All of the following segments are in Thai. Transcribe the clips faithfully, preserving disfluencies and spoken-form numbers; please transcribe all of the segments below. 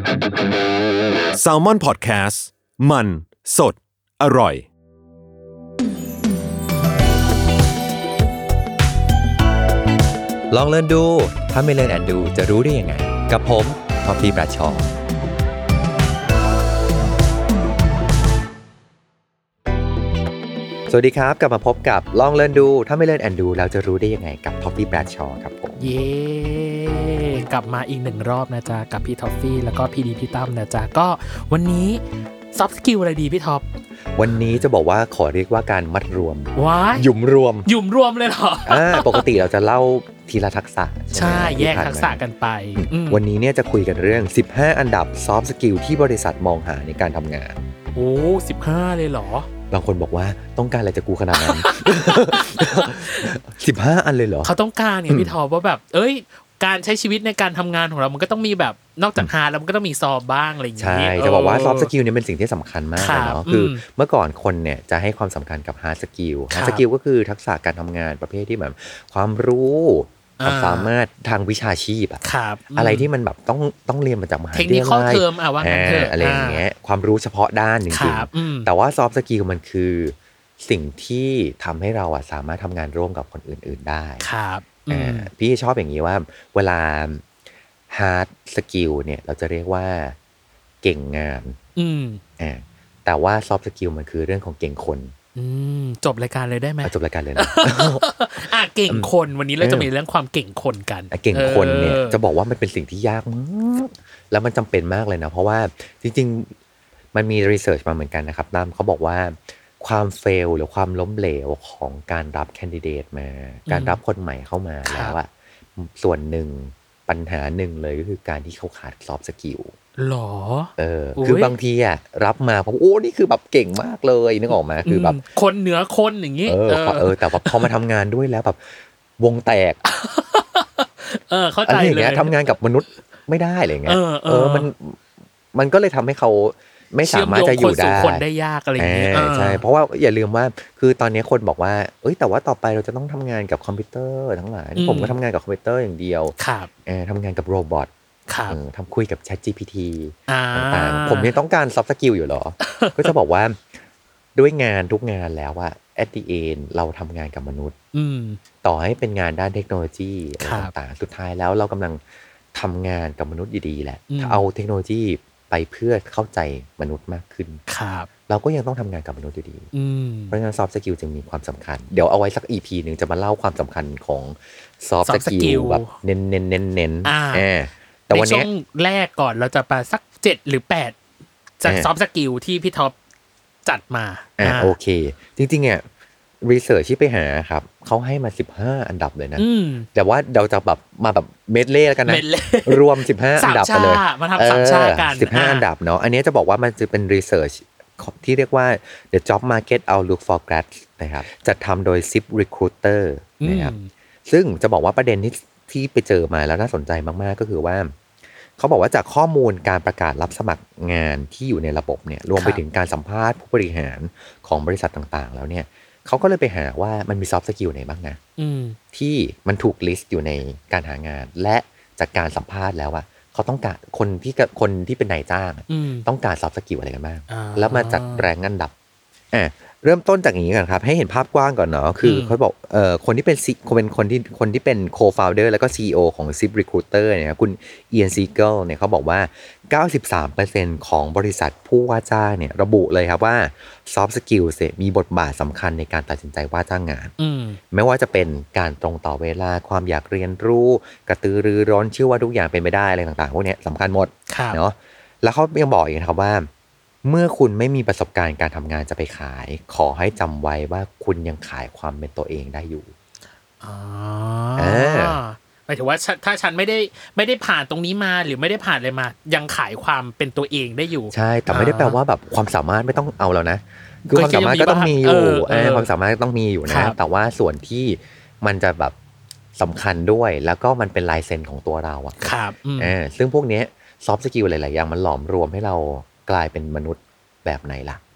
Salmon Podcast มันสดอร่อยลองเล่นดูถ้าไม่เล่นแอนดูจะรู้ได้ยังไงกับผมท็อปปี้ปราชญ์สวัสดีครับกลับมาพบกับลองเล่นดูถ้าไม่เล่นแอนดูเราจะรู้ได้ยังไงกับท็อปปี้ปราชญ์ครับผมเย้กลับมาอีกหนึ่งรอบนะจ๊ะกับพี่ท็อฟฟี่แล้วก็พี่ดีพี่ตั้มนะจ๊ะก็วันนี้ซอฟต์สกิลอะไรดีพี่ท็อปวันนี้จะบอกว่าขอเรียกว่าการมัดรวมว้ายหยุมรวมหยุมรวมเลยเหรออ่าปกติเราจะเล่าทีละทักษะใช่แยกทักษะกันไปวันนี้เนี่ยจะคุยกันเรื่องสิบห้าอันดับซอฟต์สกิลที่บริษัทมองหาในการทำงานโอ้สิบห้าเลยเหรอบางคนบอกว่าต้องการอะไรจากกูขนาดนั้น สิบห้าอันเลยเหรอเขาต้องการเนี่ยพี่ท็อปว่าแบบเอ้ยการใช้ชีวิตในการทำงานของเรามันก็ต้องมีแบบนอกจากฮาร์ดแล้วมันก็ต้องมีซอฟบ้างอะไรอย่างเงี้ยใช่จะบอกว่าซอฟต์สกิลเนี่ยเป็นสิ่งที่สำคัญมากเลยเนาะคือเมื่อก่อนคนเนี่ยจะให้ความสำคัญกับฮาร์ดสกิลฮาร์ดสกิลก็คือทักษะการทำงานประเภทที่แบบความรู้ความสามารถทางวิชาชีพอะอะไรที่มันแบบต้องต้องเรียนมาจากมหาวิทยาลัยเทคนิคเทอมอะว่างั้นเถอะอะไรอย่างเงี้ยความรู้เฉพาะด้านจริงๆแต่ว่าซอฟต์สกิลมันคือสิ่งที่ทำให้เราอะสามารถทำงานร่วมกับคนอื่นๆได้ครับพี่ชอบอย่างนี้ว่าเวลาฮาร์ดสกิลเนี่ยเราจะเรียกว่าเก่งงานอ่าแต่ว่าซอฟต์สกิลมันคือเรื่องของเก่งคนจบรายการเลยได้ไหมจบรายการเลยนะอ่ะเก่งคนวันนี้เราจะมีเรื่องความเก่งคนกันเก่งคนเนี่ยจะบอกว่ามันเป็นสิ่งที่ยากมากแล้วมันจำเป็นมากเลยนะเพราะว่าจริงๆมันมีรีเสิร์ชมาเหมือนกันนะครับตั้มเขาบอกว่าความเฟลหรือความล้มเหลวของการรับแคนดิเดตมาการรับคนใหม่เข้ามาแล้วอะส่วนหนึ่งปัญหาหนึ่งเลยก็คือการที่เขาขาดซอฟต์สกิลหรอเออคือบางทีอ่ะรับมาเพราะโอ้นี่คือแบบเก่งมากเลยนึกออกมาคือแบบคนเหนือคนอย่างงี้เออเออแต่ว่าพอมาทำงานด้วยแล้วแบบวงแตกเออเข้าใจเลยทำงานกับมนุษย์ไม่ได้อะไรเงี้ยเออมันมันก็เลยทำให้เขาไม่สามารถจะอยู่ได้คนได้ยากอะไรอย่างเงี้ยใช่เพราะว่าอย่าลืมว่าคือตอนนี้คนบอกว่าเอ้ยแต่ว่าต่อไปเราจะต้องทำงานกับคอมพิวเตอร์ทั้งหลายผมก็ทำงานกับคอมพิวเตอร์อย่างเดียวเออทำงานกับโรบอททำคุยกับ แชท จี พี ที ต่างๆผมยังต้องการซอฟต์สกิลอยู่หรอ ก็จะบอกว่าด้วยงานทุกงานแล้วอะ at the end เราทำงานกับมนุษย์ต่อให้เป็นงานด้านเทคโนโลยีต่างๆสุดท้ายแล้วเรากำลังทำงานกับมนุษย์อยู่ดีแหละเอาเทคโนโลยีไปเพื่อเข้าใจมนุษย์มากขึ้นเราก็ยังต้องทำงานกับมนุษย์อยู่ดีเพราะฉะนั้นซอฟต์สกิลจึงมีความสำคัญเดี๋ยวเอาไว้สัก อี พี นึงจะมาเล่าความสำคัญของซอฟต์สกิลแบบเน้นเน้นเน้นเน้นในช่วงแรกก่อนเราจะไปสักเจ็ดหรือแปดจากซอฟต์สกิลที่พี่ท็อปจัดมาอ่าโอเคจริงๆเนี่ยรีเสิร์ชที่ไปหาครับเขาให้มาสิบห้าอันดับเลยนะแต่ว่าเราจะแบบมาแบบเมดเล่แล้วกันนะรวมสิบห้าอันดับไปเลยมาทำสามชากันสิบห้าอันดับเนาะอันนี้จะบอกว่ามันจะเป็นรีเสิร์ชที่เรียกว่า The Job Market Outlook for Grads นะครับจัดทำโดย ซิป Recruiter นะครับซึ่งจะบอกว่าประเด็นที่ที่ไปเจอมาแล้วน่าสนใจมากๆก็คือว่าเขาบอกว่าจากข้อมูลการประกาศรับสมัครงานที่อยู่ในระบบเนี่ยรวมไปถึงการสัมภาษณ์ผู้บริหารของบริษัทต่างๆแล้วเนี่ยเขาก็เลยไปหาว่ามันมีซอฟต์สกิลไหนบ้างนะที่มันถูกลิสต์อยู่ในการหางานและจากการสัมภาษณ์แล้วอะเขาต้องการคนที่คนที่เป็นนายจ้างต้องการซอฟต์สกิลอะไรกันบ้างแล้วมาจัดแรงอันดับอ่ะเริ่มต้นจากอย่างนี้ก่อนครับให้เห็นภาพกว้างก่อนเนาะคือเขาบอกเอ่อคนที่เป็นเป็นคนที่คนที่เป็น co-founder แล้วก็ ซี อี โอ ของ ซิป Recruiter เนี่ยคุณเอียนซีเกิลเนี่ยเขาบอกว่า เก้าสิบสามเปอร์เซ็นต์ ของบริษัทผู้ว่าจ้างเนี่ยระบุเลยครับว่า soft skills มีบทบาทสำคัญในการตัดสินใจว่าจ้างงานไม่ว่าจะเป็นการตรงต่อเวลาความอยากเรียนรู้กระตือรือร้นเชื่อว่าทุกอย่างเป็นไปได้อะไรต่างๆพวกนี้สำคัญหมดเนาะแล้วเขายังบอกอีกนะครับว่าเมื่อคุณไม่มีประสบการณ์การทำงานจะไปขายขอให้จำไว้ว่าคุณยังขายความเป็นตัวเองได้อยู่อ๋อหมายถึงว่าถ้าฉันไม่ได้ไม่ได้ผ่านตรงนี้มาหรือไม่ได้ผ่านอะไรมายังขายความเป็นตัวเองได้อยู่ใช่แต่ไม่ได้แปลว่าแบบความสามารถไม่ต้องเอาแล้วนะคือความสามารถก็ต้องมีอยู่ความสามารถต้องมีอยู่นะแต่ว่าส่วนที่มันจะแบบสำคัญด้วยแล้วก็มันเป็นลายเซ็นของตัวเราอ่ะอ่าซึ่งพวกนี้ซอฟต์สกิลหลายๆอย่างมันหลอมรวมให้เรากลายเป็นมนุษย์แบบไหนล่ะ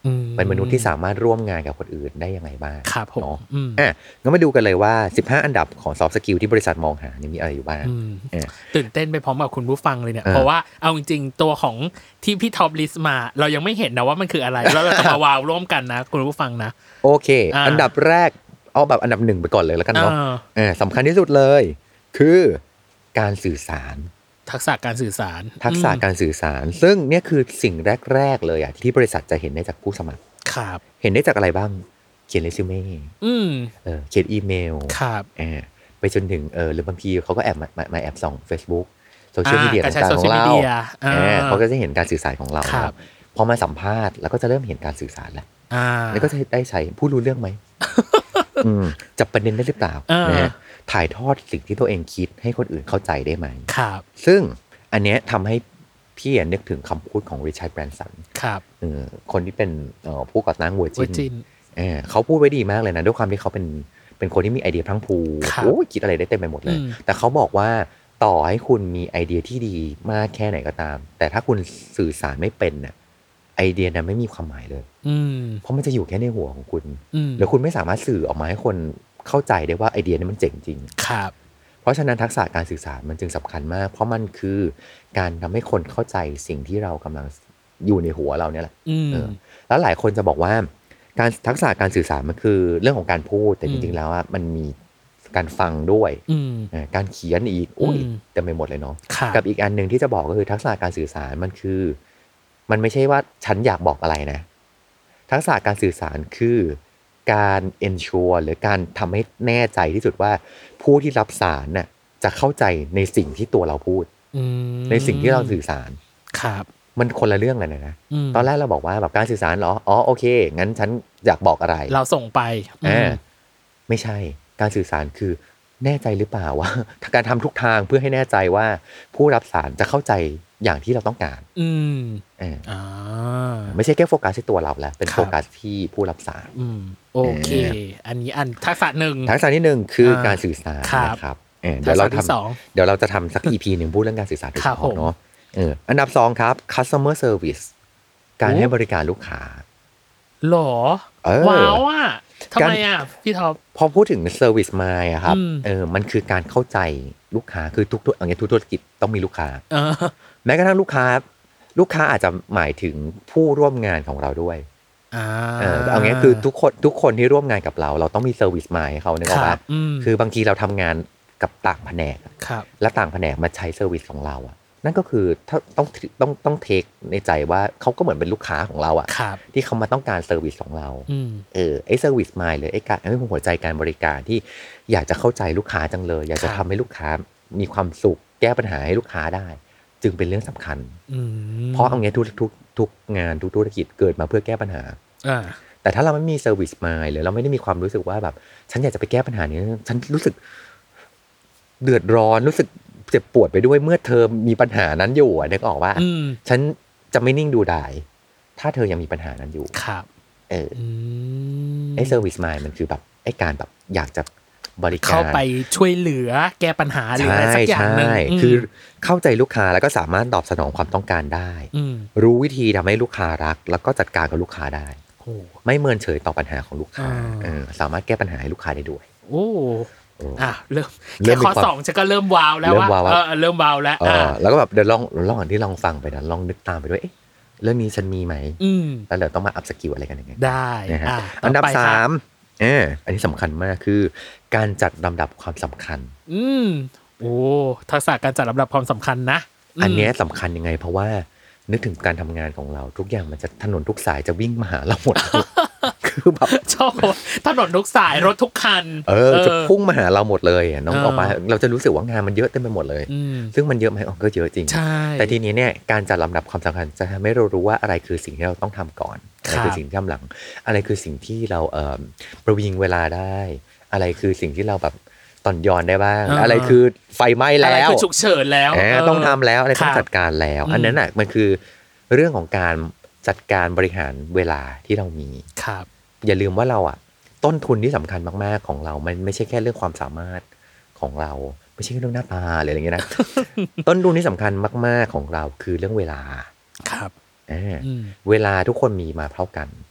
เป็นมนุษย์ที่สามารถร่วมงานกับคนอื่นได้ยังไงบ้างครับผมเนาะอืมอ่ะงั้นมาดูกันเลยว่าสิบห้าอันดับของ soft skill ที่บริษัทมองหานี่มีอะไรอยู่บ้างอืมอ่ะตื่นเต้นไปพร้อมกับคุณผู้ฟังเลยเนี่ยเออเพราะว่าเอาจริงๆตัวของที่พี่ท็อปลิสต์มา เรายังไม่เห็นนะว่ามันคืออะไร แล้วเราจะมาวาวร่วมกันนะคุณผู้ฟังนะโอเคอ่าอันดับแรกเอาแบบอันดับหนึ่งไปก่อนเลยแล้วกันเนาะเออเออสำคัญที่สุดเลย คือการสื่อสารทักษะการสื่อสารทักษะการสื่อสาร ซึ่งเนี่ยคือสิ่งแรกๆเลยอ่ะที่บริษัทจะเห็นได้จากผู้สมัครครับเห็นได้จากอะไรบ้างเขียนเรซูเม่อืมเออเขียนอีเมลครับเออไปจนถึงเออหรือบางทีเขาก็แอบมามามาแอบส่อง Facebook โซเชียลอ่ามีเดียการใช้ต่างๆของเรา social media อ่าเออเขาก็จะเห็นการสื่อสารของเราครับพอมาสัมภาษณ์แล้วก็จะเริ่มเห็นการสื่อสารแล้วอ่าแล้วก็จะได้ใช้ผู้รู้เรื่องไหม อืมจับประเด็นได้หรือเปล่าเออนะฮะถ่ายทอดสิ่งที่ตัวเองคิดให้คนอื่นเข้าใจได้ไหมครับซึ่งอันเนี้ยทำให้พี่อ่ะนึกถึงคำพูดของริชาร์ดแบรนสันครับเออคนที่เป็นเอ่อผู้ก่อตั้ง Virgin Virgin เออเขาพูดไว้ดีมากเลยนะด้วยความที่เขาเป็นเป็นคนที่มีไอเดียพลังพรูครับโอ้ยคิดอะไรได้เต็มไปหมดเลยอืมแต่เขาบอกว่าต่อให้คุณมีไอเดียที่ดีมากแค่ไหนก็ตาม แต่ถ้าคุณสื่อสารไม่เป็นน่ะไอเดียนั้นไม่มีความหมายเลยอืมเพราะมันจะอยู่แค่ในหัวของคุณอืมแล้วคุณไม่สามารถสื่อออกมาให้คนเข้าใจได้ว่าไอเดียนี้มันเจ๋งจริงครับเพราะฉะนั้นทักษะการสื่อสารมันจึงสำคัญมาก เพราะมันคือการทำให้คนเข้าใจสิ่งที่เรากำลังอยู่ในหัวเราเนี่ยแหละอืมเออแล้วหลายคนจะบอกว่าการทักษะการสื่อสารมันคือเรื่องของการพูดแต่อืจมริงๆแล้วอะมันมีการฟังด้วยอืมเออการเขียนอีกอุ้ยอืมเต็มไปหมดเลยเนาะครับกับอีกอันหนึ่งที่จะบอกก็คือทักษะการสื่อสารมันคือ มันไม่ใช่ว่าฉันอยากบอกอะไรนะ ทักษะการสื่อสารคือการ ensure หรือการทำให้แน่ใจที่สุดว่าผู้ที่รับสารน่ะจะเข้าใจในสิ่งที่ตัวเราพูดอืมในสิ่งที่เราสื่อสารครับมันคนละเรื่องเลยนะอืมตอนแรกเราบอกว่าแบบการสื่อสารเหรออ๋อโอเคงั้นฉันอยากบอกอะไรเราส่งไปอือ่าม ไม่ใช่การสื่อสารคือแน่ใจหรือเปล่าว่า การทำทุกทางเพื่อให้แน่ใจว่าผู้รับสารจะเข้าใจอย่างที่เราต้องการอืมเอออ่าไม่ใช่แค่โฟกัสที่ตัวเราแล้วเป็นครับโฟกัสที่ผู้รับสารอืม โอเค อันนี้อันทักษะหนึ่งทักษะที่หนึ่งคืออ่าการสื่อสารครับนะครับเออเดี๋ยวเราทักษะที่สองทำเดี๋ยวเราจะทำสัก อี พี หนึ่งพูดเรื่องการสื่อสารโดยครัเฉบผมพาะเนาะเอออันดับสองครับ customer service การโอ้ให้บริการลูกค้าหรอเออว้าวอ่ะทำไมอ่ะ พี่ท็อปพอพูดถึง service mind อะครับอืมเออมันคือการเข้าใจลูกค้าคือทุกๆอย่างเงี้ยทุกธุรกิจต้องมีลูกค้าเออแม้กระทั่งลูกค้า ลูกค้าอาจจะหมายถึงผู้ร่วมงานของเราด้วยอ่าเออเอางี้คือทุกคนทุกคนที่ร่วมงานกับเรา เราต้องมี service mind ให้เขานึกออกครัปะบอืมคือบางทีเราทำงานกับต่างแผนกครับและต่างแผนกมาใช้เซอร์วิสของเราอะนั่นก็คือถ้าต้องต้องต้องเทคในใจว่าเขาก็เหมือนเป็นลูกค้าของเราอะครับที่เขามาต้องการเซอร์วิสของเราอืมเออไอ้เซอร์วิสมายเลยไอ้การไอ้หัวใจการบริการที่อยากจะเข้าใจลูกค้าจังเลย อยากจะครัทำบให้ลูกค้ามีความสุขแก้ปัญหาให้ลูกค้าได้ จึงเป็นเรื่องสำคัญอืมเพราะเอางี้ทุกทุกทุกงานทุกธุรกิจเกิดมาเพื่อแก้ปัญหาอ่าแต่ถ้าเราไม่มีเซอร์วิสมายหรือเราไม่ได้มีความรู้สึกว่าแบบ ฉันอยากจะไปแก้ปัญหานี้ฉันรู้สึกเดือดร้อนรู้สึกเจ็บปวดไปด้วยเมื่อเธอมีปัญหานั้นอยู่อะนึกออกว่าอืมฉันจะไม่นิ่งดูดายถ้าเธอยังมีปัญหานั้นอยู่ครับเอออืมไอ้เซอร์วิสมายมันคือแบบไอ้การแบบอยากจะบริการเข้าไปช่วยเหลือแก้ปัญหาหรือใช่อะไรสักอย่างหนึ่งใช่มคือเข้าใจลูกค้าแล้วก็สามารถตอบสนองความต้องการได้อืมรู้วิธีทำให้ลูกค้ารัก แล้วก็จัดการกับลูกค้าได้โอ้ไม่เมินเฉยต่อปัญหาของลูกค้าอ่าเออสามารถแก้ปัญหาให้ลูกค้าได้ด้วยโอ้โอ้อ่ะเริ่มเริ่แค่มมีข้อความสองฉันก็เริ่มว้าวแล้วเริ่มว่าว้าวเออเริ่มว้าวแล้วเออ่าอแล้วก็แบบเดินลองระหว่างที่ลองฟังไปนะลองนึกตามไปด้วยเอ๊ะเรื่องนี้ฉันมีไหมอืมแล้วเดี๋ยวต้องมาอัพสกิลอะไรกันยังไงได้นะฮะอ่ะอันดับต่ไปค่ะสามเอออันนี้สำคัญมากคือการจัดลำดับความสำคัญอืมโอ้ทักษะการจัดลำดับความสำคัญนะมอันเนี้ยสำคัญยังไง เพราะว่านึกถึงการทำงานของเราทุกอย่างมันจะถนนทุกสายจะวิ่งมาหาเราหมด คือแบบชอบถนนทุกสายรถทุกคันเออจะพุ่งมาหาเราหมดเลยอะน้องเออออกมาเราจะรู้สึกว่างานมันเยอะเต็มไปหมดเลยอืมซึ่งมันเยอะไหมอ๋อก็เยอะจริงใช่แต่ทีนี้เนี่ยการจัดลำดับความสำคัญจะทำให้เรารู้ว่าอะไรคือสิ่งที่เราต้องทำก่อนอะไรคือสิ่งที่ทำหลัง อะไรคือสิ่งที่เราเอ่อประวิงเวลาได้ อะไรคือสิ่งที่เราแบบตอนย้อนได้บ้างเออออะไรคือไฟไหม้อะไรแล้วคือฉุกเฉินแล้วแหมเต้องทำแล้วอะไรต้องครับจัดการแล้วอืมอันนั้นน่ะมันคือเรื่องของการจัดการบริหารเวลาที่เรามีครับอย่าลืมว่าเราอ่ะต้นทุนที่สำคัญมากๆของเรา มันไม่ใช่แค่เรื่องความสามารถของเรา ไม่ใช่แค่เรื่องหน้าตาหรืออะไรอย่างเงี้ยนะ ต้นทุนที่สำคัญมากๆของเราคือเรื่องเวลาครับอ่าอืมเวลาทุกคนมีมาเท่ากัน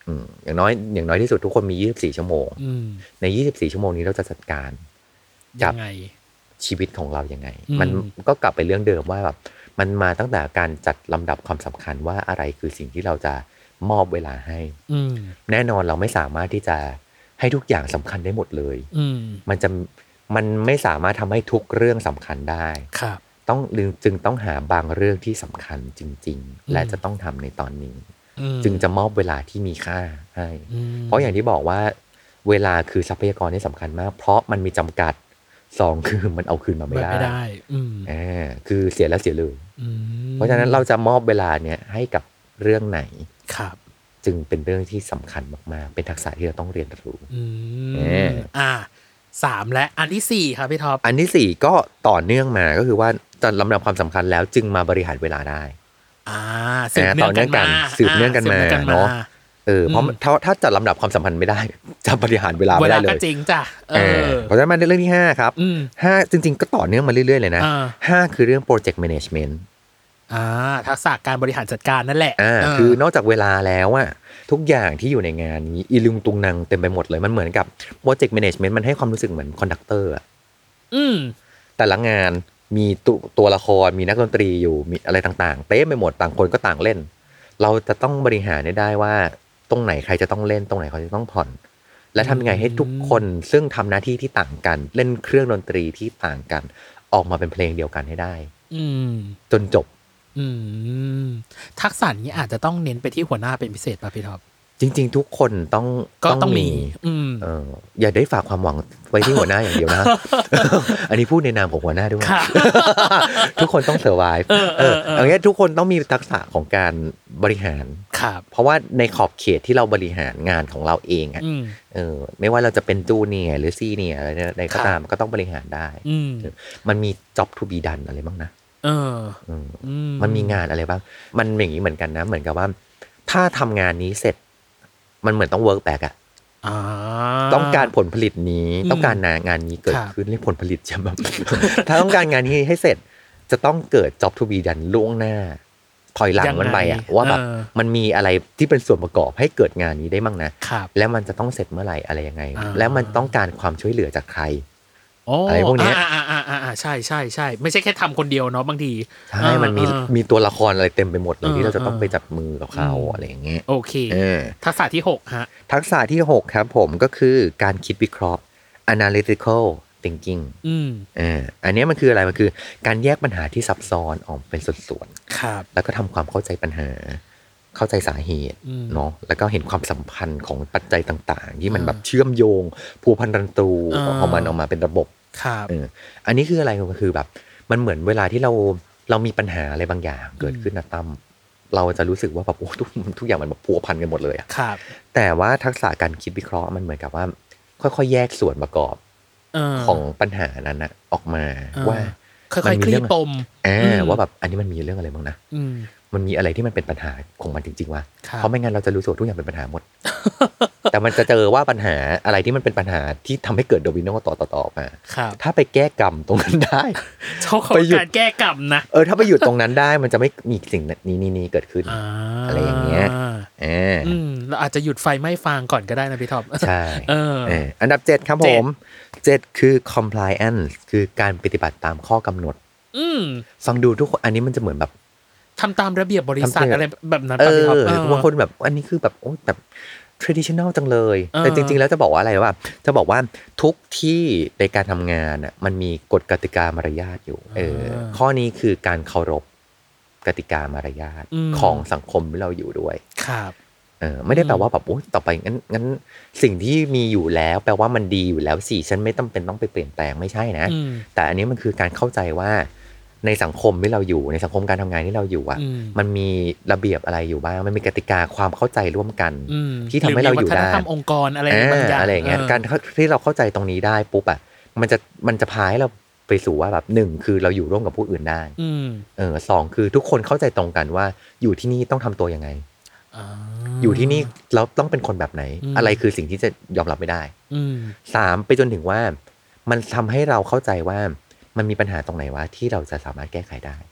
อืมอย่างน้อยอย่างน้อยที่สุดทุกคนมียี่สิบสี่ชั่วโมงอืมในยี่สิบสี่ชั่วโมงนี้เราจะจัดการกัยับงไงชีวิตของเรายังไงอืมมันก็กลับไปเรื่องเดิมว่าแบบมันมาตั้งแต่การจัดลำดับความสำคัญว่าอะไรคือสิ่งที่เราจะมอบเวลาให้อืมแน่นอนเราไม่สามารถที่จะให้ทุกอย่างสำคัญได้หมดเลยอืมมันจะมันไม่สามารถทำให้ทุกเรื่องสำคัญได้ครับต้องจึงต้องหาบางเรื่องที่สำคัญจริงอืมๆ และจะต้องทำในตอนนี้อืมจึงจะมอบเวลาที่มีค่าให้อืมเพราะอย่างที่บอกว่าเวลาคือทรัพยากรที่สำคัญมาก เพราะมันมีจำกัดสองคือมันเอาคืนมาไม่ได้ไม่ได้ อืมอ่าคือเสียแล้วเสียเลยอืมเพราะฉะนั้นเราจะมอบเวลาเนี้ยให้กับเรื่องไหนครับจึงเป็นเรื่องที่สำคัญมากๆ เป็นทักษะที่เราต้องเรียนรู้อืเอมออ่าสามและอันที่สี่ครับพี่ท็อปอันที่สี่ก็ต่อเนื่องมาก็คือว่าจะลำดับความสำคัญแล้วจึงมาบริหารเวลาได้อ่าสืบเนื่องกันมาสืบเนื่องกันมาสืบเนื่องกันมาเนาะ เออเพราะอืมถ้าถ้าจัดลำดับความสัมพันธ์ไม่ได้ จะบริหารเวลาเวไม่ลาได้เลก็ยจริงจ้ะเอเอออเพราะฉะนั้นมาเรื่องที่ห้าครับอืมห้าจริง ๆ ก็ต่อเนื่องมาเรื่อยๆเลยนะอ่าห้าคือเรื่อง project management อ่าทักษะการบริหารจัดการนั่นแหละอ่าเคือนอกจากเวลาแล้วอะทุกอย่างที่อยู่ในงานนี้อีลุงตุงนังเต็มไปหมดเลยมันเหมือนกับ project management มันให้ความรู้สึกเหมือนคอนดักเตอร์อะอืมแต่ละงานมีตัวตัวละครมีนักดนตรีอยู่มีอะไรต่างๆเต็มไปหมดต่างคนก็ต่างเล่น เราจะต้องบริหารได้ว่าตรงไหนใครจะต้องเล่นตรงไหนเขาจะต้องผ่อน และทำยังไงให้ทุกคนซึ่งทำหน้าที่ที่ต่างกัน เล่นเครื่องดนตรีที่ต่างกัน ออกมาเป็นเพลงเดียวกันให้ได้อืมจนจบอืม ทักษะนี้อาจจะต้องเน้นไปที่หัวหน้าเป็นพิเศษป่ะพี่ท็อปจริง ๆ ทุกคนต้องก็ต้องมี อืมเอออย่าได้ฝากความหวังไว้ที่หัวหน้าอย่างเดียวนะ อันนี้พูดในนามของหัวหน้าด้วยค่ะทุกคนต้องเซอร์ไวฟ์เออเออเออเอางี้ทุกคนต้องมีทักษะของการบริหารครับเพราะว่าในขอบเขตที่เราบริหารงานของเราเองอะอืมเออไม่ว่าเราจะเป็นจูเนียร์หรือซีเนียร์อะไรใดๆก็ตามครับก็ต้องบริหารได้อืมมันมี job to be done อะไรบ้างนะเออเอออืมันมีงานอะไรบ้าง มันอย่างนี้เหมือนกันนะ เหมือนกับว่า ถ้าทำงานนี้เสร็จ มันเหมือนต้อง work back อะอ่าต้องการผลผลิตนี้อืมต้องการงานนี้เกิดครับขึ้นเรียกผลผลิตใช่ไหม ถ้าต้องการงานนี้ให้เสร็จ จะต้องเกิด job to be done ล่วงหน้า ถอยหลังมันไปอะว่าแบบเออมันมีอะไรที่เป็นส่วนประกอบให้เกิดงานนี้ได้บ้างนะครับแล้วมันจะต้องเสร็จเมื่อไหร่อะไรยังไงอ่าแล้วมันต้องการความช่วยเหลือจากใครโอ้อะไรพวกเนี้ยอ่าอ่าอ่าอ่าอ่าใช่ใช่ใช่ไม่ใช่แค่ทำคนเดียวเนาะบางทีใช่ มันมีเออมีตัวละครอะไรเต็มไปหมดเลยเออที่เราจะต้องเออไปจับมือกับเขาอืมอะไรอย่างเงี้ยโอเคเออทักษะที่หกฮะทักษะที่หกครับผมก็คือการคิดวิเคราะห์ analytical thinking อืมเอออันเนี้ยมันคืออะไร มันคือการแยกปัญหาที่ซับซ้อนออกเป็นส่วนครับๆ แล้วก็ทำความเข้าใจปัญหา เข้าใจสาเหตุอืมเนาะ แล้วก็เห็นความสัมพันธ์ของปัจจัยต่างๆ ที่มันอ่าแบบเชื่อมโยงผูกพันรันตรูอ่าของมันออกมาเป็นระบบครับเอออันนี้คืออะไรก็คือแบบ มันเหมือนเวลาที่เราเรามีปัญหาอะไรบางอย่างเกิดขึ้นนะตั้มเราจะรู้สึกว่าแบบโอ้ทุกทุกอย่างมันแบบพัวพันกันหมดเลยอะครับแต่ว่าทักษะการคิดวิเคราะห์มันเหมือนกับว่า ค่อยๆแยกส่วนประกอบเออของปัญหานั้นนะออกมาเออว่าค่มัอยนๆมีคลี่เรื่องปมอ่าอืมว่าแบบอันนี้มันมีเรื่องอะไรบ้างนะอืมมันมีอะไรที่มันเป็นปัญหาของมันจริงๆวะครับเพราะไม่งั้นเราจะรู้สึกว่าทุกอย่างเป็นปัญหาหมด แต่มันจะเจอว่าปัญหาอะไรที่มันเป็นปัญหาที่ทำให้เกิดโดมิโนต่อต่อต่อมาครับถ้าไปแก้กรรมตรงนั้นได้ชอบไปหยุดการแก้กรรมนะเออถ้าไปหยุดตรงนั้นได้มันจะไม่มีสิ่งนี้นี้นี้เกิดขึ้นอ่าอะไรอย่างเงี้ย อ่าอืมเราอาจจะหยุดไฟไหม้ฟางก่อนก็ได้นะพี่ท็อปใช่เออเอออันดับเจ็ดครับผมเจ็ดคือ compliance คือการปฏิบัติตามข้อกำหนดอืมฟังดูทุกคนอันนี้มันจะเหมือนแบบทำตามระเบียบบริษัททำตามอะไรแบบนั้นเอป่ะพี่ท็อปอเออบางคนแบบอันนี้คือแบบโอ้แบบ traditional จังเลยเออแต่จริงๆแล้วจะบอกว่าอะไรว่า จะบอกว่าทุกที่ในการทำงานอ่ะมันมีกฎกติกามารยาทอยู่ เออ ข้อนี้คือการเคารพกติกามารยาทของสังคมที่เราอยู่ด้วยครับเออไม่ได้แปลว่าแบบโอ้ต่อไปงั้นงั้นสิ่งที่มีอยู่แล้วแปลว่ามันดีอยู่แล้วสิฉันไม่ต้องเป็นต้องไปเปลี่ยนแปลงไม่ใช่นะอืมแต่อันนี้มันคือการเข้าใจว่าในสังคมที่เราอยู่ในสังคมการทำงานที่เราอยู่อ่ะอืมมันมีระเบียบอะไรอยู่บ้างมันมีกติกาความเข้าใจร่วมกันอืมที่ทำให้เราอยู่หมีวัฒนได้ธรรมองค์กรอะไรบางอย่างอะไรอย่างเงี้ยการที่เราเข้าใจตรงนี้ได้ปุ๊บอ่ะมันจะมันจะพาให้เราไปสู่ว่าแบบหนึ่งคือเราอยู่ร่วมกับผู้อื่นได้อืมเออสองคือทุกคนเข้าใจตรงกันว่าอยู่ที่นี่ต้องทำตัวยังไงอ่าอยู่ที่นี่เราต้องเป็นคนแบบไหนอืมอะไรคือสิ่งที่จะยอมรับไม่ได้อืมสามไปจนถึงว่ามันทำให้เราเข้าใจว่ามันมีปัญหาตรงไหนวะที่เราจะสามารถแก้ไขได้ พ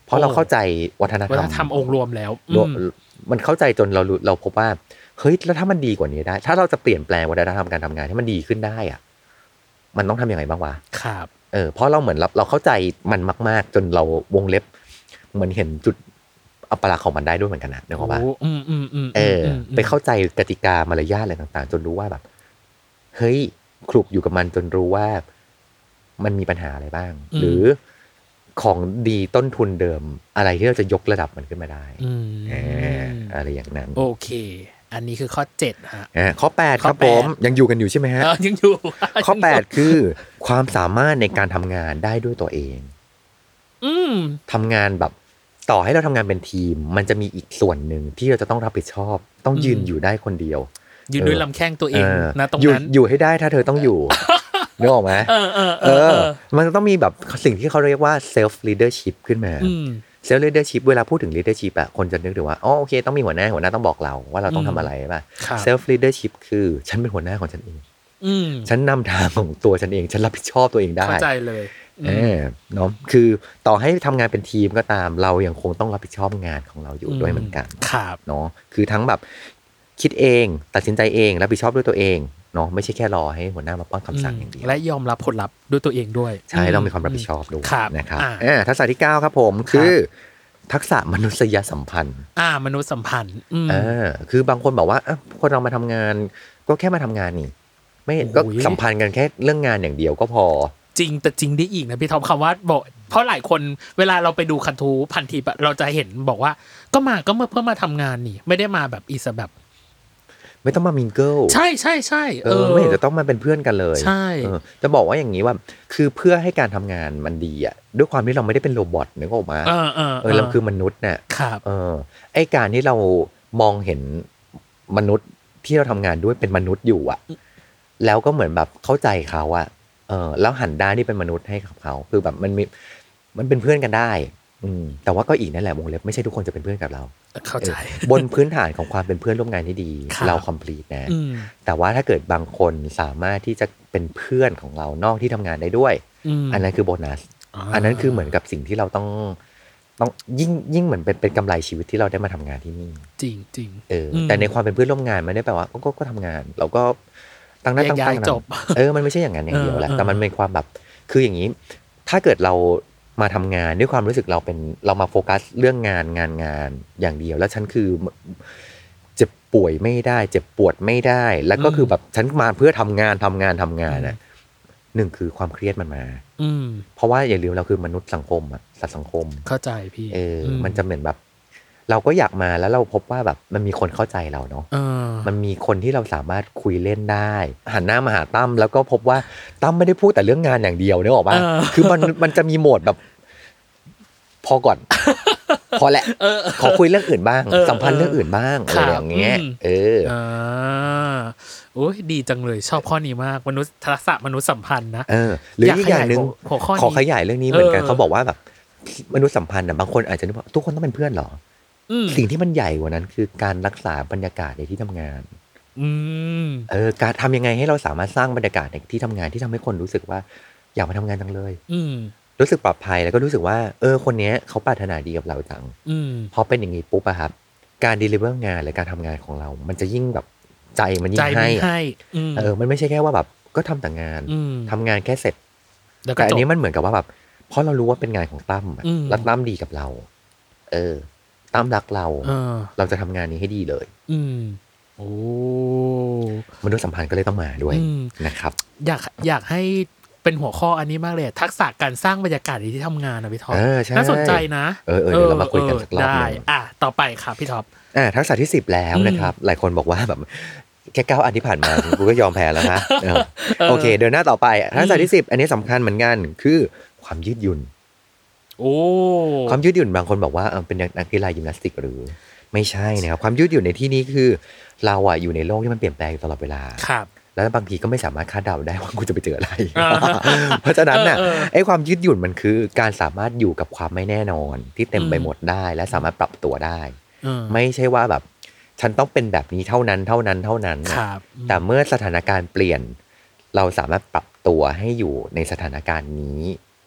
เพราะเราเข้าใจวัฒนธรรมวัฒนธรรมองค์รวมแล้วมันเข้าใจจนเราเราพบว่าเฮ้ยแล้วถ้ามันดีกว่านี้ได้ถ้าเราจะเปลี่ยนแปลงวัฒนธรรมการทำงานให้มันดีขึ้นได้อ่ะมันต้องทำยังไงบ้างวะครับเออเพราะเราเหมือนเราเราเข้าใจมันมากๆจนเราวงเล็บเหมือนเห็นจุดอัปลักษณ์ของมันได้ด้วยเหมือนกันนะนึกออกป่ะเออไปเข้าใจกติกามารยาทอะไรต่างๆจนรู้ว่าแบบเฮ้ยคลุกอยู่กับมันจนรู้ว่ามันมีปัญหาอะไรบ้างหรือของดีต้นทุนเดิมอะไรที่เราจะยกระดับมันขึ้นมาได้ออะไรอย่างนั้นโอเคอันนี้คือข้อเจ็ดฮะอ่าข้อแปดครับผมยังอยู่กันอยู่ใช่ไหมฮะยังอยู่ข้อแปดคือความสามารถในการทำงานได้ด้วยตัวเองอืมทำงานแบบต่อให้เราทำงานเป็นทีมมันจะมีอีกส่วนหนึ่งที่เราจะต้องรับผิดชอบต้องยืนอยู่ได้คนเดียวยืนด้วยลำแข้งตัวเองนะตรงนั้นอยู่ให้ได้ถ้าเธอต้องอยู่นึกออกไหมเออเออเออมันต้องมีแบบสิ่งที่เขาเรียกว่า self leadership ขึ้นมา self leadership เวลาพูดถึง leadership อะคนจะนึกถึงว่าอ๋อโอเคต้องมีหัวหน้าหัวหน้าต้องบอกเราว่าเราต้องทำอะไรป่ะ self leadership คือฉันเป็นหัวหน้าของฉันเองฉันนำทางของตัวฉันเองฉันรับผิดชอบตัวเองได้เข้าใจเลยเออเนาะคือต่อให้ทำงานเป็นทีมก็ตามเรายังคงต้องรับผิดชอบงานของเราอยู่ด้วยเหมือนกันเนาะคือทั้งแบบคิดเองตัดสินใจเองรับผิดชอบด้วยตัวเองเนาะไม่ใช่แค่รอให้หัวหน้ามาป้อนคำสั่งอย่างเดียวและยอมรับผลลัพธ์ด้วยตัวเองด้วยใช่ต้องมีความรับผิดชอบด้วยนะครับอ่าทักษะที่เก้าครับผมคือทักษะมนุษยสัมพันธ์อ่ามนุษยสัมพันธ์เออคือบางคนบอกว่าคนเรามาทำงานก็แค่มาทำงานนี่ไม่ก็สัมพันธ์กันแค่เรื่องงานอย่างเดียวก็พอจริงแต่จริงได้อีกนะพี่ทอมคำว่าบอกเพราะหลายคนเวลาเราไปดูคันทูพันทิปเราจะเห็นบอกว่าก็มาก็เพื่อมาทำงานนี่ไม่ได้มาแบบอีสแบบไม่ต้องมามิงเกิลใช่ใช่ใช่เออไม่เห็นจะต้องมาเป็นเพื่อนกันเลยใช่จะบอกว่าอย่างนี้ว่าคือเพื่อให้การทำงานมันดีอ่ะด้วยความที่เราไม่ได้เป็นโรบอทนึกออกมาเออเออเออเราคือมนุษย์เนี่ยเออไอการที่เรามองเห็นมนุษย์ที่เราทำงานด้วยเป็นมนุษย์อยู่อ่ะแล้วก็เหมือนแบบเข้าใจเขาอ่ะเออแล้วหันด้านที่เป็นมนุษย์ให้กับเขาคือแบบมันมีมันเป็นเพื่อนกันได้อืมแต่ว่าก็อีกนั่นแหละวงเล็บไม่ใช่ทุกคนจะเป็นเพื่อนกับเราเข้าใจบนพื้นฐานของความเป็นเพื่อนร่วมงานที่ดีเราคอมพลีทนะแต่ว่าถ้าเกิดบางคนสามารถที่จะเป็นเพื่อนของเรานอกที่ทำงานได้ด้วยอันนั้นคือโบนัสอันนั้นคือเหมือนกับสิ่งที่เราต้องต้องยิ่งยิ่งเหมือนเป็นเป็นกำไรชีวิตที่เราได้มาทำงานที่นี่จริงจริงเออแต่ในความเป็นเพื่อนร่วมงานไม่ได้แปลว่าก็ก็ทำงานเราก็ตั้งหน้าตั้งตาเออมันไม่ใช่อย่างนั้นอย่างเดียวแหละแต่มันเป็นความแบบคืออย่างนี้ถ้าเกิดเรามาทำงานด้วยความรู้สึกเราเป็นเรามาโฟกัสเรื่องงานงานงานอย่างเดียวแล้วฉันคือเจ็บป่วยไม่ได้เจ็บปวดไม่ได้แล้วก็คือแบบฉันมาเพื่อทำงานทำงานทำงานน่ะหนึ่งคือความเครียดมันมาเพราะว่าอย่าลืมเราคือมนุษย์สังคมอ่ะสัตว์สังคมเข้าใจพี่เออมันจะเหมือนแบบเราก็อยากมาแล้วเราพบว่าแบบมันมีคนเข้าใจเราเนาะมันมีคนที่เราสามารถคุยเล่นได้หันหน้ามาหาตั้มแล้วก็พบว่าตั้มไม่ได้พูดแต่เรื่องงานอย่างเดียวนึกออกป่ะคือมันมันจะมีโหมดแบบพอก่อนพอแหละขอคุยเรื่องอื่นบ้างสัมพันธ์เรื่องอื่นบ้างอะไรอย่างเงี้ยเอออ่าโอ้ยดีจังเลยชอบข้อนี้มากมนุษย์ทักษะมนุษยสัมพันธ์นะเออหรืออีกอย่างนึงขอขยายเรื่องนี้เหมือนกันเขาบอกว่าแบบมนุษยสัมพันธ์น่ะบางคนอาจจะนึกว่าทุกคนต้องเป็นเพื่อนเหรอสิ่งที่มันใหญ่กว่านั้นคือการรักษาบรรยากาศในที่ทำงานเออการทำยังไงให้เราสามารถสร้างบรรยากาศในที่ทำงานที่ทำให้คนรู้สึกว่าอยากมาทำงานจังเลยรู้สึกปลอดภัยแล้วก็รู้สึกว่าเออคนนี้เขาปรารถนาดีกับเราจังพอเป็นอย่างนี้ปุ๊บอะครับการดีลิเวอร์งานหรือการทำงานของเรามันจะยิ่งแบบใจมันยิ่งให้เออมันไม่ใช่แค่ว่าแบบก็ทำแต่งานทำงานแค่เสร็จแต่อันนี้มันเหมือนกับว่าแบบเพราะเรารู้ว่าเป็นงานของตั้มแล้วตั้มดีกับเราเออตั้มรักเราเราจะทำงานนี้ให้ดีเลยโอ้มนุษยสัมพันธ์ก็เลยต้องมาด้วยนะครับอยากอยากให้เป็นหัวข้ออันนี้มากเลยทักษะการสร้างบรรยากาศในที่ทำงานนะพี่ท็อปน่าสนใจนะเออเออเดี๋ยวเรามาคุยกันสักรอบนึงอ่ะต่อไปครับพี่ท็อปอ่าทักษะที่สิบแล้วนะครับหลายคนบอกว่าแบบแค่เก้าอันที่ผ่านมากูก็ยอมแพ้แล้วนะโอเคเดินหน้าต่อไปทักษะที่สิบอันนี้สำคัญเหมือนกันคือความยืดหยุ่นโอ้ความยืดหยุ่นบางคนบอกว่าเป็นนักกีฬายิมนาสติกหรือไม่ใช่นะครับความยืดหยุ่นในที่นี้คือเราอ่ะอยู่ในโลกที่มันเปลี่ยนแปลงตลอดเวลาครับแล้วบางทีก็ไม่สามารถคาดเดาได้ว่ากูจะไปเจออะไร เพราะฉะนั้นน่ะไอ้ความยืดหยุ่นมันคือการสามารถอยู่กับความไม่แน่นอนที่เต็มไปหมดได้และสามารถปรับตัวได้ไม่ใช่ว่าแบบฉันต้องเป็นแบบนี้เท่านั้นเท่านั้นเท่านั้นแต่เมื่อสถานการณ์เปลี่ยนเราสามารถปรับตัวให้อยู่ในสถานการณ์นี้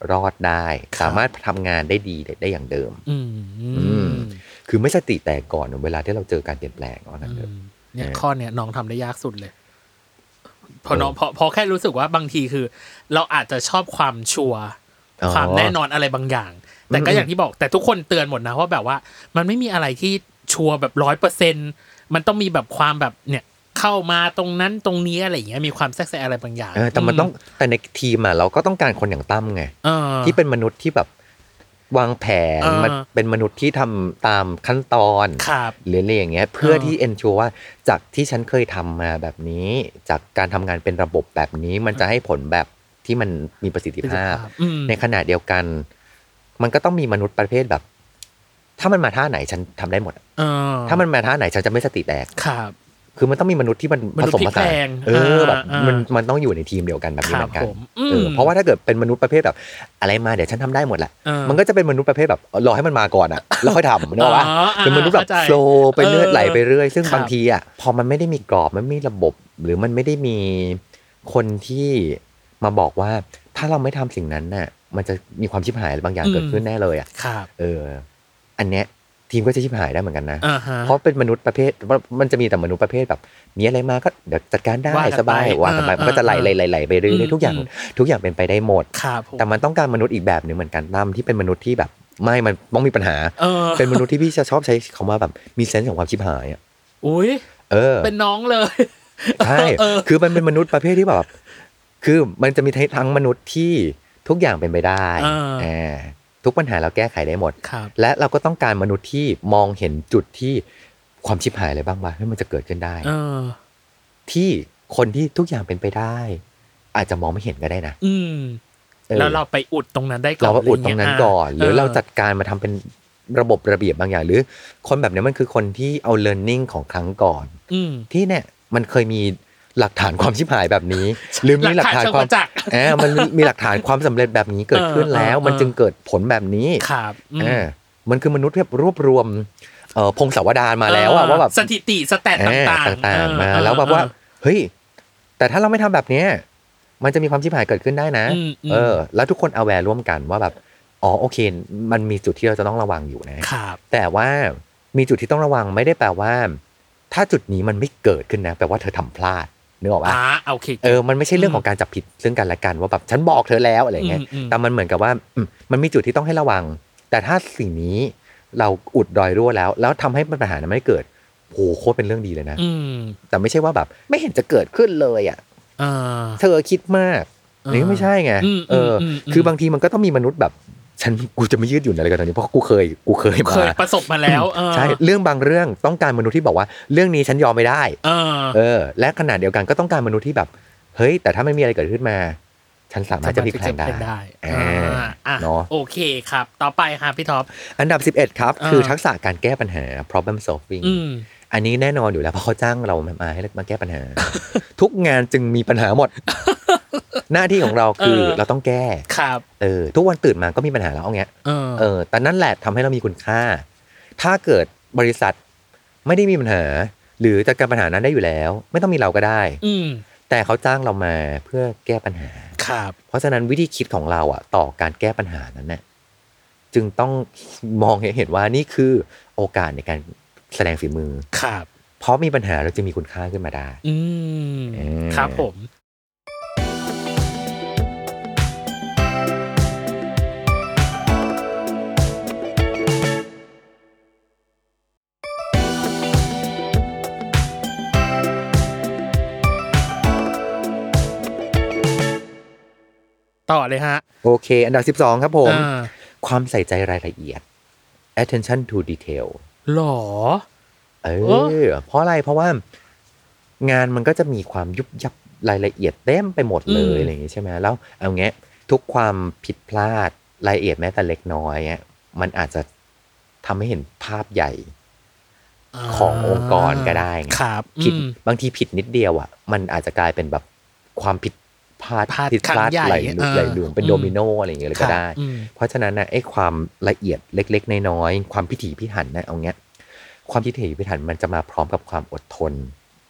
รอดได้สามารถทำงานได้ดีได้อย่างเดิมอืมอืมคือไม่สติแตกก่อนเวลาที่เราเจอการเปลี่ยนแปลงเอานั่นเถอะเนี่ยข้อเนี้ยน้องทำได้ยากสุดเลยพอน้องพอพอแค่รู้สึกว่าบางทีคือ เราอาจจะชอบความชัวร์ความแน่นอนอะไรบางอย่างแต่ก็อย่างที่บอกแต่ทุกคนเตือนหมดนะว่าแบบว่ามันไม่มีอะไรที่ชัวร์แบบร้อยเปอร์เซ็นต์มันต้องมีแบบความแบบเนี่ยเข้ามาตรงนั้นตรงนี้อะไรอย่างเงี้ยมีความแทรกแซงอะไรบางอย่างแต่มันต้องแต่ในทีมอ่ะเราก็ต้องการคนอย่างตั้มไงที่เป็นมนุษย์ที่แบบวางแผนมันเป็นมนุษย์ที่ทำตามขั้นตอนหรืออะไรอย่างเงี้ยเพื่อที่เอนชัวร์ว่าจากที่ฉันเคยทำมาแบบนี้จากการทำงานเป็นระบบแบบนี้มันจะให้ผลแบบที่มันมีประสิทธิภาพในขณะเดียวกันมันก็ต้องมีมนุษย์ประเภทแบบถ้ามันมาท่าไหนฉันทำได้หมดถ้ามันมาท่าไหนฉันจะไม่สติแตกคือมันต้องมีมนุษย์ที่มันผสมผสานเออแบบมันมันต้องอยู่ในทีมเดียวกันแบบนี้เหมือนกันเออเพราะว่าถ้าเกิดเป็นมนุษย์ประเภทแบบอะไรมาเดี๋ยวฉันทำได้หมดแหละมันก็จะเป็นมนุษย์ประเภทแบบรอให้มันมาก่อนอ่ะแล้วค่อยทำนึกออกปะเป็นมนุษย์แบบโฟลว์ไปเรื่อยไหลไปเรื่อยซึ่งบางทีอ่ะพอมันไม่ได้มีกรอบมันไม่มีระบบหรือมันไม่ได้มีคนที่มาบอกว่าถ้าเราไม่ทำสิ่งนั้นน่ะมันจะมีความชิบหายอะไรบางอย่างเกิดขึ้นแน่เลยอ่ะเอออันเนี้ยทีมก็จะชิบหายได้เหมือนกันนะเพราะเป็นมนุษย์ประเภทมันจะมีแต่มนุษย์ประเภทแบบมีอะไรมาก็เดี๋ยวจัดการได้สบายว่ากันไปมันก็จะไหลไหลๆไปเรื่อยๆทุกอย่างทุกอย่างเป็นไปได้หมดแต่มันต้องการมนุษย์อีกแบบนึงเหมือนกันตั้มที่เป็นมนุษย์ที่แบบไม่มันต้องมีปัญหาเป็นมนุษย์ที่พี่จะชอบใช้คำว่าแบบมีเซนส์ของความชิบหายอ่ะอุ้ยเออเป็นน้องเลยใช่คือมันเป็นมนุษย์ประเภทที่แบบคือมันจะมีทั้งมนุษย์ที่ทุกอย่างเป็นไปได้อ่าทุกปัญหาเราแก้ไขได้หมดและเราก็ต้องการมนุษย์ที่มองเห็นจุดที่ความชิบหายอะไรบ้างวะให้มันจะเกิดขึ้นได้ที่คนที่ทุกอย่างเป็นไปได้อาจจะมองไม่เห็นก็ได้นะแล้วเราไปอุดตรงนั้นได้ก่อนเราไปอุดตรงนั้นก่อนหรือเราจัดการมาทำเป็นระบบระเบียบบางอย่างหรือคนแบบนี้มันคือคนที่เอา learning ของครั้งก่อนที่เนี่ยมันเคยมีหลักฐานความชิบหายแบบนี้หรือมีหลักฐานความเออมันมีหลักฐานความสำเร็จแบบนี้เกิดขึ้นแล้วมันจึงเกิดผลแบบนี้ครับเออมันคือมนุษย์ที่รวบรวมเอ่อพงศาวดารมาแล้วอะว่าแบบสถิติสแตทต่างๆต่างๆมาแล้วแบบว่าเฮ้ยแต่ถ้าเราไม่ทำแบบนี้มันจะมีความชิบหายเกิดขึ้นได้นะเออแล้วทุกคนเอาแวร์ร่วมกันว่าแบบอ๋อโอเคมันมีจุดที่เราจะต้องระวังอยู่นะแต่ว่ามีจุดที่ต้องระวังไม่ได้แปลว่าถ้าจุดนี้มันไม่เกิดขึ้นนะแปลว่าเธอทำพลาดนึกออกป่ะโอเคเออมันไม่ใช่เรื่องของการจับผิดซึ่งกันและกันว่าแบบฉันบอกเธอแล้วอะไรเงี้ยแต่มันเหมือนกับว่ามันมีจุดที่ต้องให้ระวังแต่ถ้าสิ่งนี้เราอุดรอยรั่วแล้วแล้วทำให้ปัญหานั้นไม่เกิดโหโคตรเป็นเรื่องดีเลยนะแต่ไม่ใช่ว่าแบบไม่เห็นจะเกิดขึ้นเลยอ่ะเธอคิดมากนี่ไม่ใช่ไงเออคือบางทีมันก็ต้องมีมนุษย์แบบฉันกูจะไม่ยืดหยุ่นอะไรกันตอนนี้เพราะกูเคยกูเคยมาเคยประสบมาแล้วใช่เรื่องบางเรื่องต้องการมนุษย์ที่บอกว่าเรื่องนี้ฉันยอมไม่ได้เออและขณะเดียวกันก็ต้องการมนุษย์ที่แบบเฮ้ยแต่ถ้าไม่มีอะไรเกิดขึ้นมาฉันสามารถจะพลิกแพลงได้เนาะโอเคครับต่อไปค่ะพี่ท็อปอันดับสิบเอ็ดครับคือทักษะการแก้ปัญหา problem solving อันนี้แน่นอนอยู่แล้วเพราะเขาจ้างเรามาให้มาแก้ปัญหาทุกงานจึงมีปัญหาหมดหน้าที่ของเราคือเราต้องแก้ครับเออทุกวันตื่นมาก็มีปัญหาแล้วเอาเงี้ยเออแต่นั่นแหละทำให้เรามีคุณค่าถ้าเกิดบริษัทไม่ได้มีปัญหาหรือจัดการปัญหานั้นได้อยู่แล้วไม่ต้องมีเราก็ได้แต่เขาจ้างเรามาเพื่อแก้ปัญหาครับเพราะฉะนั้นวิธีคิดของเราอ่ะต่อการแก้ปัญหานั้นเนี่ยจึงต้องมองเห็นว่านี่คือโอกาสในการแสดงฝีมือครับเพราะมีปัญหาเราจะมีคุณค่าขึ้นมาได้อืมครับผมต่อเลยฮะโอเคอันดับสิบสองครับผมความใส่ใจรายละเอียด attention to detail หรอเออเพราะอะไรเพราะว่างานมันก็จะมีความยุบยับรายละเอียดเต็มไปหมดเลยอะไรอย่างงี้ใช่ไหมแล้วเอางี้ทุกความผิดพลาดรายละเอียดแม้แต่เล็กน้อยอ่ะมันอาจจะทำให้เห็นภาพใหญ่ขององค์กรก็ได้ไงผิดบางทีผิดนิดเดียวอ่ะมันอาจจะกลายเป็นแบบความผิดพลาดผิดพลาดไหลไหลหลวงเป็นโดมิโนอะไรอย่างเงี้ยเลยก็ได้เพราะฉะนั้นนะไอ้ความละเอียดเล็กๆน้อยๆความพิถีพิถันนะเอาเงี้ยความพิถีพิถันมันจะมาพร้อมกับความอดทน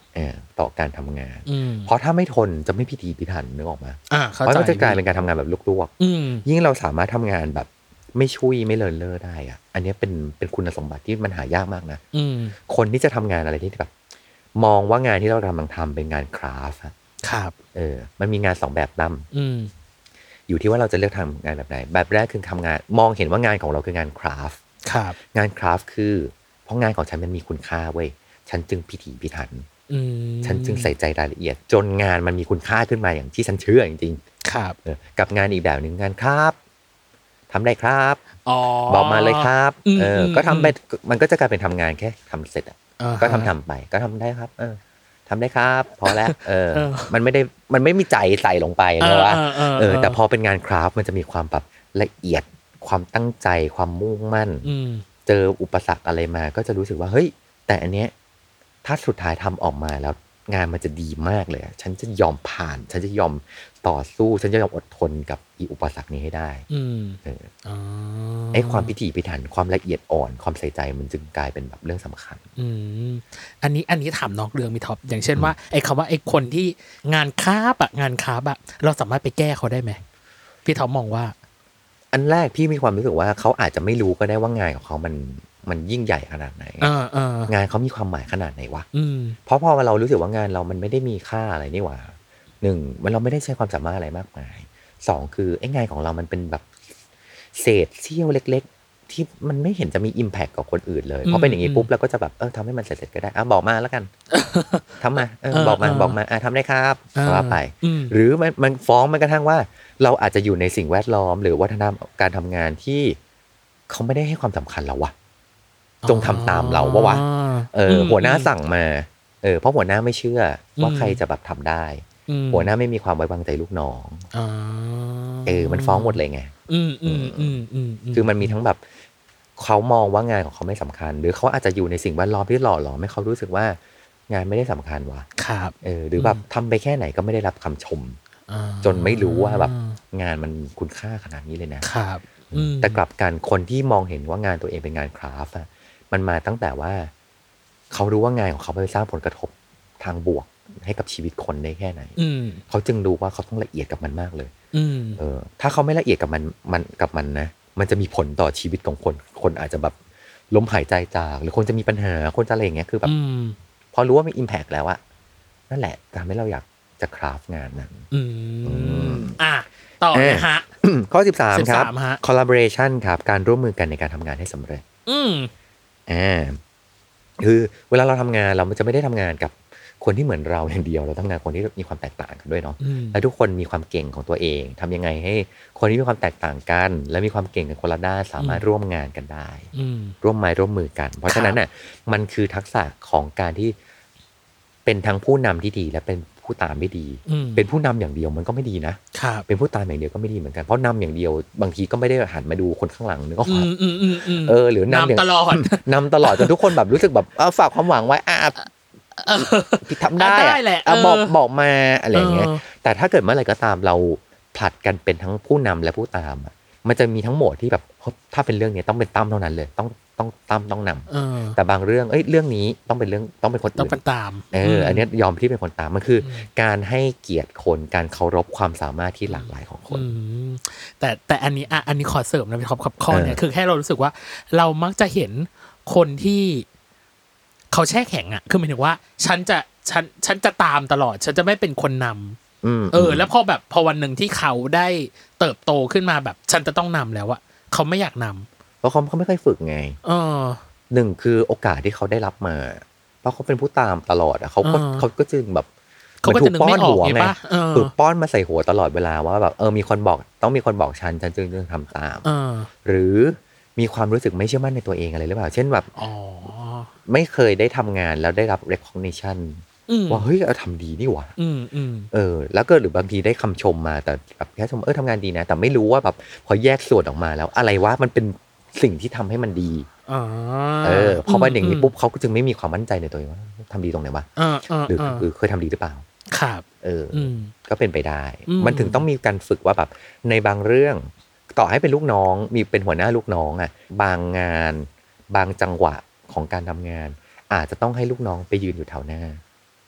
เอ่อต่อการทำงานอืมเพราะถ้าไม่ทนจะไม่พิถีพิถันนึกออกมาอ่าเพเข้าใจราะมันจะกลายเป็นการทำงานแบบลวกอืมๆยิ่งเราสามารถทำงานแบบไม่ชุยไม่เลินเล่อได้อ่ะอันนี้เป็นเป็นคุณสมบัติที่มันหายากมากนะอืมคนที่จะทำงานอะไรที่แบบมองว่างานที่เรากำลังทำเป็นงานคราฟต์อะครับเออมันมีงานสองแบบตั้มอืมอยู่ที่ว่าเราจะเลือกทำงานแบบไหนแบบแรกคือทำงานมองเห็นว่างานของเราคืองานคราฟต์ครับงานคราฟต์คือเพราะงานของฉันมันมีคุณค่าเว้ยฉันจึงพิถีพิถันอืมฉันจึงใส่ใจรายละเอียด จนงานมันมีคุณค่าขึ้นมาอย่างที่ฉันเชื่อจริงครับๆเออกับงานอีกแบบหนึ่งงานครับทำได้ครับอ๋อบอกมาเลยครับอืมเอออืมก็ทำไปมันก็จะกลายเป็นทำงานแค่ทำเสร็จอะอ่าฮะก็ทำทำไปก็ทำได้ครับ เออทำได้ครับพอแล้วเออเออมันไม่ได้มันไม่มีใจใส่ลงไปนะว่าเออเออเออเออแต่พอเป็นงานคราฟต์มันจะมีความแบบละเอียดความตั้งใจความมุ่งมั่นอืมเจออุปสรรคอะไรมาก็จะรู้สึกว่าเฮ้ยแต่อันเนี้ยถ้าสุดท้ายทำออกมาแล้วงานมันจะดีมากเลยอะฉันจะยอมผ่าน ฉันจะยอมต่อสู้ ฉันจะยอมอดทนกับอีอุปสรรคนี้ให้ได้อืมเอออ๋อไอ้ความพิถีพิถันความละเอียดอ่อนความใส่ใจมันจึงกลายเป็นแบบเรื่องสำคัญอืมอันนี้อันนี้ถามนอกเรื่องมีท็อปอย่างเช่นว่าไอ้คำว่าไอ้คนที่งานค้าบอะงานค้าบอะเราสามารถไปแก้เขาได้ไหมพี่ท็อปมองว่าอันแรกพี่มีความรู้สึกว่าเขาอาจจะไม่รู้ก็ได้ว่างานของเขามันมันยิ่งใหญ่ขนาดไหนเออเอองานเขามีความหมายขนาดไหนวะอืมเพราะพอเรารู้สึกว่างานเรามันไม่ได้มีค่าอะไรนี่หว่าหนึ่งมันเราไม่ได้ใช้ความสามารถอะไรมากมายสองคือไอ้งานของเรามันเป็นแบบเศษเสี้ยวเล็กๆที่มันไม่เห็นจะมีอิมแพคกับคนอื่นเลยเพราะเป็นอย่างนี้ปุ๊บเราก็จะแบบเออทำให้มันเสร็จๆก็ได้อ่ะบอกมาแล้วกันทำมาเออเออบอกมาเออบอกมาอ่ะทำได้ครับเออว่าไปอืมหรือมันมันฟ้องมันกระทั่งว่า เราอาจจะอยู่ในสิ่งแวดล้อม หรือวัฒนธรรมการทำงานที่เขาไม่ได้ให้ความสำคัญเราวะจงทำตามเราวะวะเอออมหัวหน้าสั่งมาเออเพราะหัวหน้าไม่เชื่อว่าอืมใครจะแบบทำได้อืมหัวหน้าไม่มีความไว้วางใจลูกน้องอ๋อเออมันฟ้องหมดเลยไงอืมอืมอืมอืมคือมันมีทั้งแบบเขามองว่างานของเขาไม่สำคัญ หรือเขาอาจจะอยู่ในสิ่งแวดล้อมที่หล่อหลอมให้เขารู้สึกว่างานไม่ได้สำคัญวะครับเออหรือแบบทำไปแค่ไหนก็ไม่ได้รับคำชมอ่าจนไม่รู้ว่าแบบงานมันคุณค่าขนาดนี้เลยนะครับอืมแต่กลับกันคนที่มองเห็นว่างานตัวเองเป็นงานคราฟต์อะมันมาตั้งแต่ว่าเขารู้ว่างานของเขาไปสร้างผลกระทบทางบวกให้กับชีวิตคนได้แค่ไหนอืมเขาจึงรู้ว่าเขาต้องละเอียดกับมันมากเลยอืมเออถ้าเขาไม่ละเอียดกับมันมันกับมันนะมันจะมีผลต่อชีวิตของคนคนอาจจะแบบล้มหายใจจากหรือคนจะมีปัญหาคนจะอะไรอย่างเงี้ยคือแบบอืมพอรู้ว่ามีอิมแพกแล้วอะนั่นแหละทำให้เราอยากจะคราฟงานนั้นอืมอ่ะต่อเลยฮะข้อสิบสามครับสิบสามฮะ collaboration ครับการร่วมมือกันในการทำงานให้สำเร็จอืมอ่าคือเวลาเราทำงานเราจะไม่ได้ทำงานกับคนที่เหมือนเราอย่างเดียวเราทำงานกับคนที่มีความแตกต่างกันด้วยเนาะอืมและทุกคนมีความเก่งของตัวเองทำยังไงให้คนที่มีความแตกต่างกัน และมีความเก่งกันคนละด้านสามารถร่วมงานกันได้อืมร่วมไม้ร่วมมือกัน เพราะฉะนั้นน่ะมันคือทักษะของการที่เป็นทั้งผู้นำที่ดีและเป็นผู้ตามไม่ดีอืมเป็นผู้นำอย่างเดียวมันก็ไม่ดีนะครับ เป็นผู้ตามอย่างเดียวก็ไม่ดีเหมือนกันเพราะนำอย่างเดียวบางทีก็ไม่ได้หันมาดูคนข้างหลังนึกออกอืปะมอืมอืมอืมเออหรือนำอย่างตลอดนำตลอดจนทุกคนแบบรู้สึกแบบเอาฝากความหวังไว้อ่ะพี่ทำได้ได้อะแหละอ่ะเออบอกบอกมาอะไรอย่างเงี้ยเออแต่ถ้าเกิดเมื่อไหร่ก็ตามเราผลัดกันเป็นทั้งผู้นำและผู้ตามอ่ะมันจะมีทั้งโหมดที่แบบถ้าเป็นเรื่องนี้ต้องเป็นตั้มเท่านั้นเลยต้องต้องตั้มต้องนำเออแต่บางเรื่องเอ้ยเรื่องนี้ต้องเป็นเรื่องต้องเป็นคนต้องอื่นเป็นตามเอออันเนี้ยยอมที่เป็นคนตามมันคืออมการให้เกียรติคนการเคารพความสามารถที่หลากหลายของคนอืมแต่แต่อันนี้อ่ะอันนี้ขอเสริมนะพี่ท็อปครับข้อเนี่ยเออคือแค่เรารู้สึกว่า เรามักจะเห็นคนที่เขาแช่แข็งอ่ะคือหมายถึงว่า ฉันจะฉันฉันจะตามตลอด ฉันจะไม่เป็นคนนำอืมเออ แล้วพอแบบพอวันหนึ่งที่เขาได้เติบโตขึ้นมาแบบฉันจะต้องนำแล้วอะเขาไม่อยากนำเพราะเขาเขาไม่ค่อยฝึกไงเออหนึ่งคือโอกาสที่เขาได้รับมา เพราะเขาเป็นผู้ตามตลอดอะเขาก็เออเขาก็จึงแบบเขาก็จะนึกไม่ออกเหมืนถูป้อนหัวไงไงปะเออถูกป้อนมาใส่หัวตลอดเวลาว่าแบบเออมีคนบอกต้องมีคนบอกฉันฉันจึงจึงทำตามเออหรือมีความรู้สึกไม่เชื่อมั่นในตัวเองอะไรหรือเปล่า เช่นแบบอ๋อไม่เคยได้ทำงานแล้วได้รับ recognition อืมว่าเฮ้ยเราทำดีนี่หว่าอืมอืมเออแล้วก็หรือบางทีได้คำชมมาแต่แบบแค่ชมเออทำงานดีนะ แต่ไม่รู้ว่าแบบพอแยกส่วนออกมาแล้วอะไรวะมันเป็นสิ่งที่ทำให้มันดีอ๋อเออพอเป็นอย่างนี้ปุ๊บเขาก็จึงไม่มีความมั่นใจในตัวเองว่าทำดีตรงไหนวะเออเออหรือเออหรือเคยทำดีหรือเปล่าครับเออออืมก็เป็นไปได้อืมมันถึงต้องมีการฝึกว่าแบบในบางเรื่องต่อให้เป็นลูกน้องมีเป็นหัวหน้าลูกน้องอ่ะบางงานบางจังหวะของการทำงาน อาจจะต้องให้ลูกน้องไปยืนอยู่แถวหน้า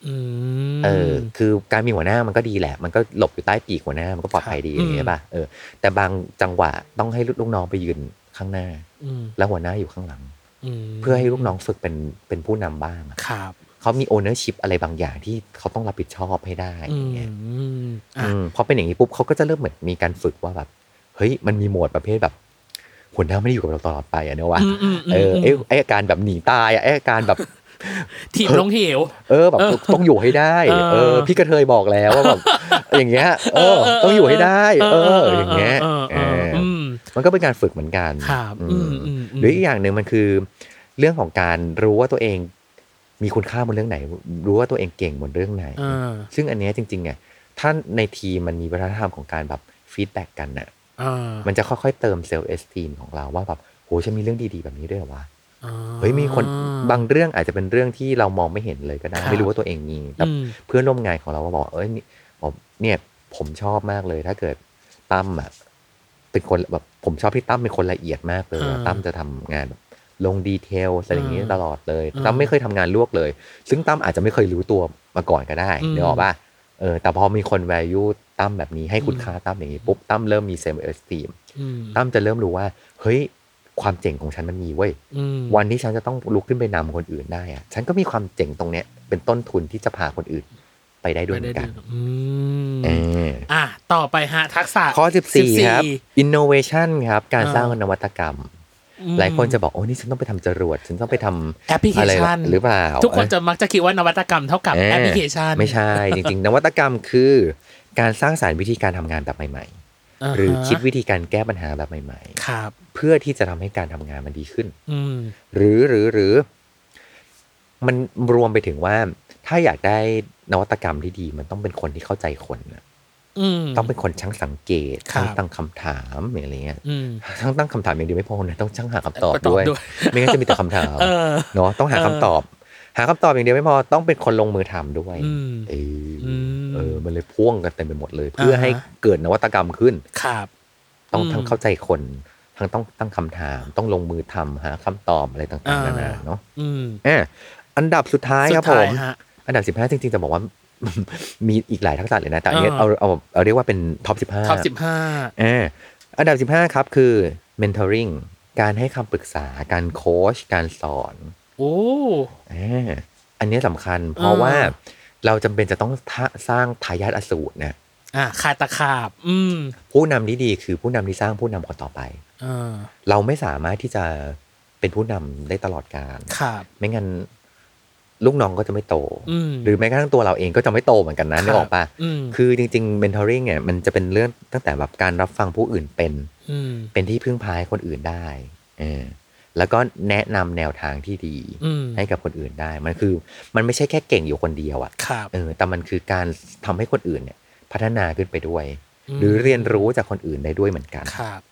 อืมเออคือการมีหัวหน้ามันก็ดีแหละมันก็หลบอยู่ใต้ปีกหัวหน้ามันก็ปลอดภัยดีอย่างเงี้ยป่ะเออแต่บางจังหวะต้องให้ลูกน้องไปยืนข้างหน้าแล้วหัวหน้าอยู่ข้างหลังเพื่อให้ลูกน้องฝึกเป็นเป็นผู้นำบ้างครับเขามี ownership อะไรบางอย่างที่เขาต้องรับผิดชอบให้ได้อย่างเงี้ยอืมพอเป็นอย่างนี้ปุ๊บเขาก็จะเริ่มเหมือนมีการฝึกว่าแบบเฮ้ยมันมีโหมดประเภทแบบหัวหน้าไม่ได้อยู่กับเราตลอดไปอ่ะเนอะวะเออไอ้ไอ้อาการแบบหนีตายอ่ะไอ้อาการแบบถีบลงเหวเออแบบต้องอยู่ให้ได้เออพี่กระเทยบอกแล้วว่าแบบอย่างเงี้ยเออต้องอยู่ให้ได้เอออย่างเงี้ยเออมันก็เป็นการฝึกเหมือนกันหรืออีกอย่างนึงมันคือเรื่องของการรู้ว่าตัวเองมีคุณค่าบนเรื่องไหนรู้ว่าตัวเองเก่งบนเรื่องไหนซึ่งอันนี้จริงๆอ่ะถ้าในทีมมันมีวัฒนธรรมของการแบบฟีดแบ็กกันน่ะมันจะค่อยๆเติมเซลล์เอสตีมของเราว่าแบบโหฉันมีเรื่องดีๆแบบนี้ด้วยเหรอวะเฮ้ยมีคนบางเรื่องอาจจะเป็นเรื่องที่เรามองไม่เห็นเลยก็ได้ไม่รู้ว่าตัวเองมีแต่เพื่อนร่วมงานของเราก็บอกเอ้ยเนี่ยผมชอบมากเลยถ้าเกิดตั้มอ่ะเป็นคนแบบผมชอบที่ตั้มเป็นคนละเอียดมากเลยตั้มจะทำงานแบบลงดีเทลอะไรอย่างนี้ตลอดเลยตั้มไม่เคยทำงานลวกเลยซึ่งตั้มอาจจะไม่เคยรู้ตัวมาก่อนก็ได้นึกออกป่ะเออแต่พอมีคน value ตั้มแบบนี้ให้คุณค่าตั้มอย่างนี้ปุ๊บตั้มเริ่มมี self esteem ตั้มจะเริ่มรู้ว่าเฮ้ยความเจ๋งของฉันมันมีเว้ยวันที่ฉันจะต้องลุกขึ้นไปนำคนอื่นได้อะฉันก็มีความเจ๋งตรงเนี้ยเป็นต้นทุนที่จะพาคนอื่นไปได้ด้วยเหมือนกันเอออ่ะต่อไปฮะทักษะข้อสิบสี่ครับ innovation ครับการสร้างนวัตกรรมหลายคนจะบอกโอ้นี่ฉันต้องไปทำจรวดฉันต้องไปทำแอปพลิเคชันหรือเปล่าทุกคนจะมักจะคิดว่านวัตกรรมเท่ากับแอปพลิเคชันไม่ใช่จริงๆนวัตกรรมคือการสร้างสรรค์วิธีการทำงานแบบใหม่ๆหรือคิดวิธีการแก้ปัญหาแบบใหม่ๆครับเพื่อที่จะทำให้การทำงานมันดีขึ้นหรือหรือหรือมันรวมไปถึงว่าถ้าอยากได้นวัตกรรมที่ดีมันต้องเป็นคนที่เข้าใจคนนะต้องเป็นคนช่างสังเกตช่างตั้งคำถามอะไรเงี้ยช่างตั้งคำถามอย่างเดียวไม่พอนะต้องช่างหาคำตอบด้วยไม่งั้นจะมีแต่คำถามเนาะต้องหาคำตอบหาคำตอบอย่างเดียวไม่พอต้องเป็นคนลงมือทำด้วยเออเออมันเลยพ่วงกันเต็มไปหมดเลยเพื่อให้เกิดนวัตกรรมขึ้นครับต้องทั้งเข้าใจคนทั้งต้องตั้งคำถามต้องลงมือทำหาคำตอบอะไรต่างๆนานาเนาะอ่าอันดับสุดท้ายครับผมอันดับสิบห้าจริงๆจะบอกว่ามีอีกหลายทักษะเลยนะแต่อันนี้เอาเอาเอาเรียกว่าเป็นท็อปสิบห้าท็อปสิบห้าอ่าอันดับสิบห้าครับคือ mentoring การให้คำปรึกษาการโค้ชการสอนโอ้อ่าอันนี้สำคัญเพราะว่าเราจำเป็นจะต้องสร้างทายาทอสูรนะอ่าขาตะขาบอืมผู้นำที่ดีคือผู้นำที่สร้างผู้นำคนต่อไปอ่าเราไม่สามารถที่จะเป็นผู้นำได้ตลอดกาลครับไม่งั้นลูกน้องก็จะไม่โตหรือแม้กระทั่งตัวเราเองก็จะไม่โตเหมือนกันนะนึกออกป่ะคือจริงๆ mentoring เนี่ยมันจะเป็นเรื่องตั้งแต่แบบการรับฟังผู้อื่นเป็นเป็นที่พึ่งพาให้คนอื่นได้เออแล้วก็แนะนำแนวทางที่ดีให้กับคนอื่นได้มันคือมันไม่ใช่แค่เก่งอยู่คนเดียวอ่ะเออแต่มันคือการทำให้คนอื่นเนี่ยพัฒนาขึ้นไปด้วยหรือเรียนรู้จากคนอื่นได้ด้วยเหมือนกัน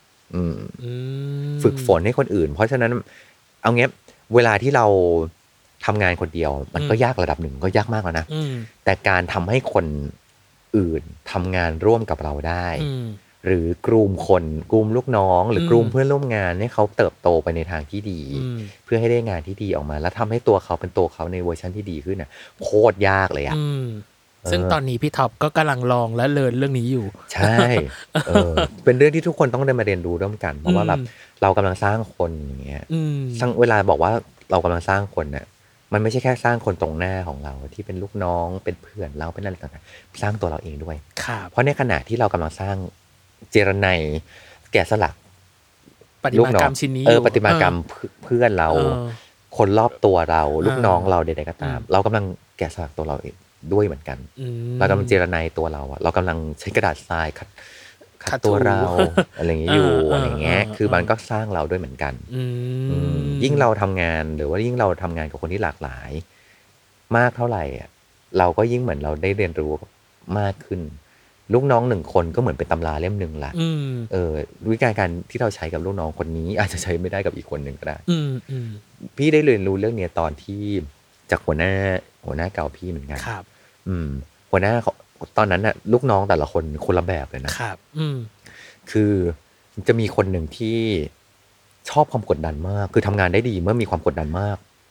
ฝึกฝนให้คนอื่นเพราะฉะนั้นเอางี้เวลาที่เราทำงานคนเดียวมันก็ยากระดับหนึ่งก็ยากมากแล้วนะแต่การทำให้คนอื่นทำงานร่วมกับเราได้หรือกลุ่มคนกลุ่มลูกน้องหรือกลุ่มเพื่อนร่วมงานให้เขาเติบโตไปในทางที่ดีเพื่อให้ได้งานที่ดีออกมาแล้วทำให้ตัวเขาเป็นตัวเขาในเวอร์ชันที่ดีขึ้นน่ะโคตรยากเลยอ่ะซึ่งตอนนี้พี่ท็อปก็กำลังลองและเรียนเรื่องนี้อยู่ใช่เออเป็นเรื่องที่ทุกคนต้องได้มาเรียนรู้ร่วมกันเพราะว่าแบบเรากำลังสร้างคนอย่างเงี้ยสร้างเวลาบอกว่าเรากำลังสร้างคนเนี่ยมันไม่ใช่แค่สร้างคนตรงหน้าของเราที่เป็นลูกน้องเป็นเพื่อนเราเป็นอะไรต่างๆสร้างตัวเราเองด้วยเพราะในขณะที่เรากำลังสร้างเจรไนแกะสลักปฏิมากรรมชิ้นนี้เออปฏิมากรรมเพื่อนเราคนรอบตัวเราลูกน้องเราใดๆก็ตามเรากำลังแกะสลักตัวเราเองด้วยเหมือนกันเรากำลังเจรไนตัวเราอะเรากำลังใช้กระดาษทรายขัดขัดตัวเราอะไรอย่างเงี้ยอยู่อะไรเงี้ยคือมันก็สร้างเราด้วยเหมือนกันยิ่งเราทำงานหรือว่ายิ่งเราทำงานกับคนที่หลากหลายมากเท่าไหร่อ่ะเราก็ยิ่งเหมือนเราได้เรียนรู้มากขึ้นลูกน้องหนึ่งคนก็เหมือนเป็นตำราเล่มนึงละเออวิธีการที่เราใช้กับลูกน้องคนนี้อาจจะใช้ไม่ได้กับอีกคนหนึ่งก็ได้พี่ได้เรียนรู้เรื่องนี้ตอนที่จากหัวหน้าหัวหน้าเก่าพี่เหมือนกันครับอืมหัวหน้าตอนนั้นน่ะลูกน้องแต่ละคนคนละแบบเลยนะครับอืมคือจะมีคนหนึ่งที่ชอบความกดดันมากคือทำงานได้ดีเมื่อมีความกดดันมาก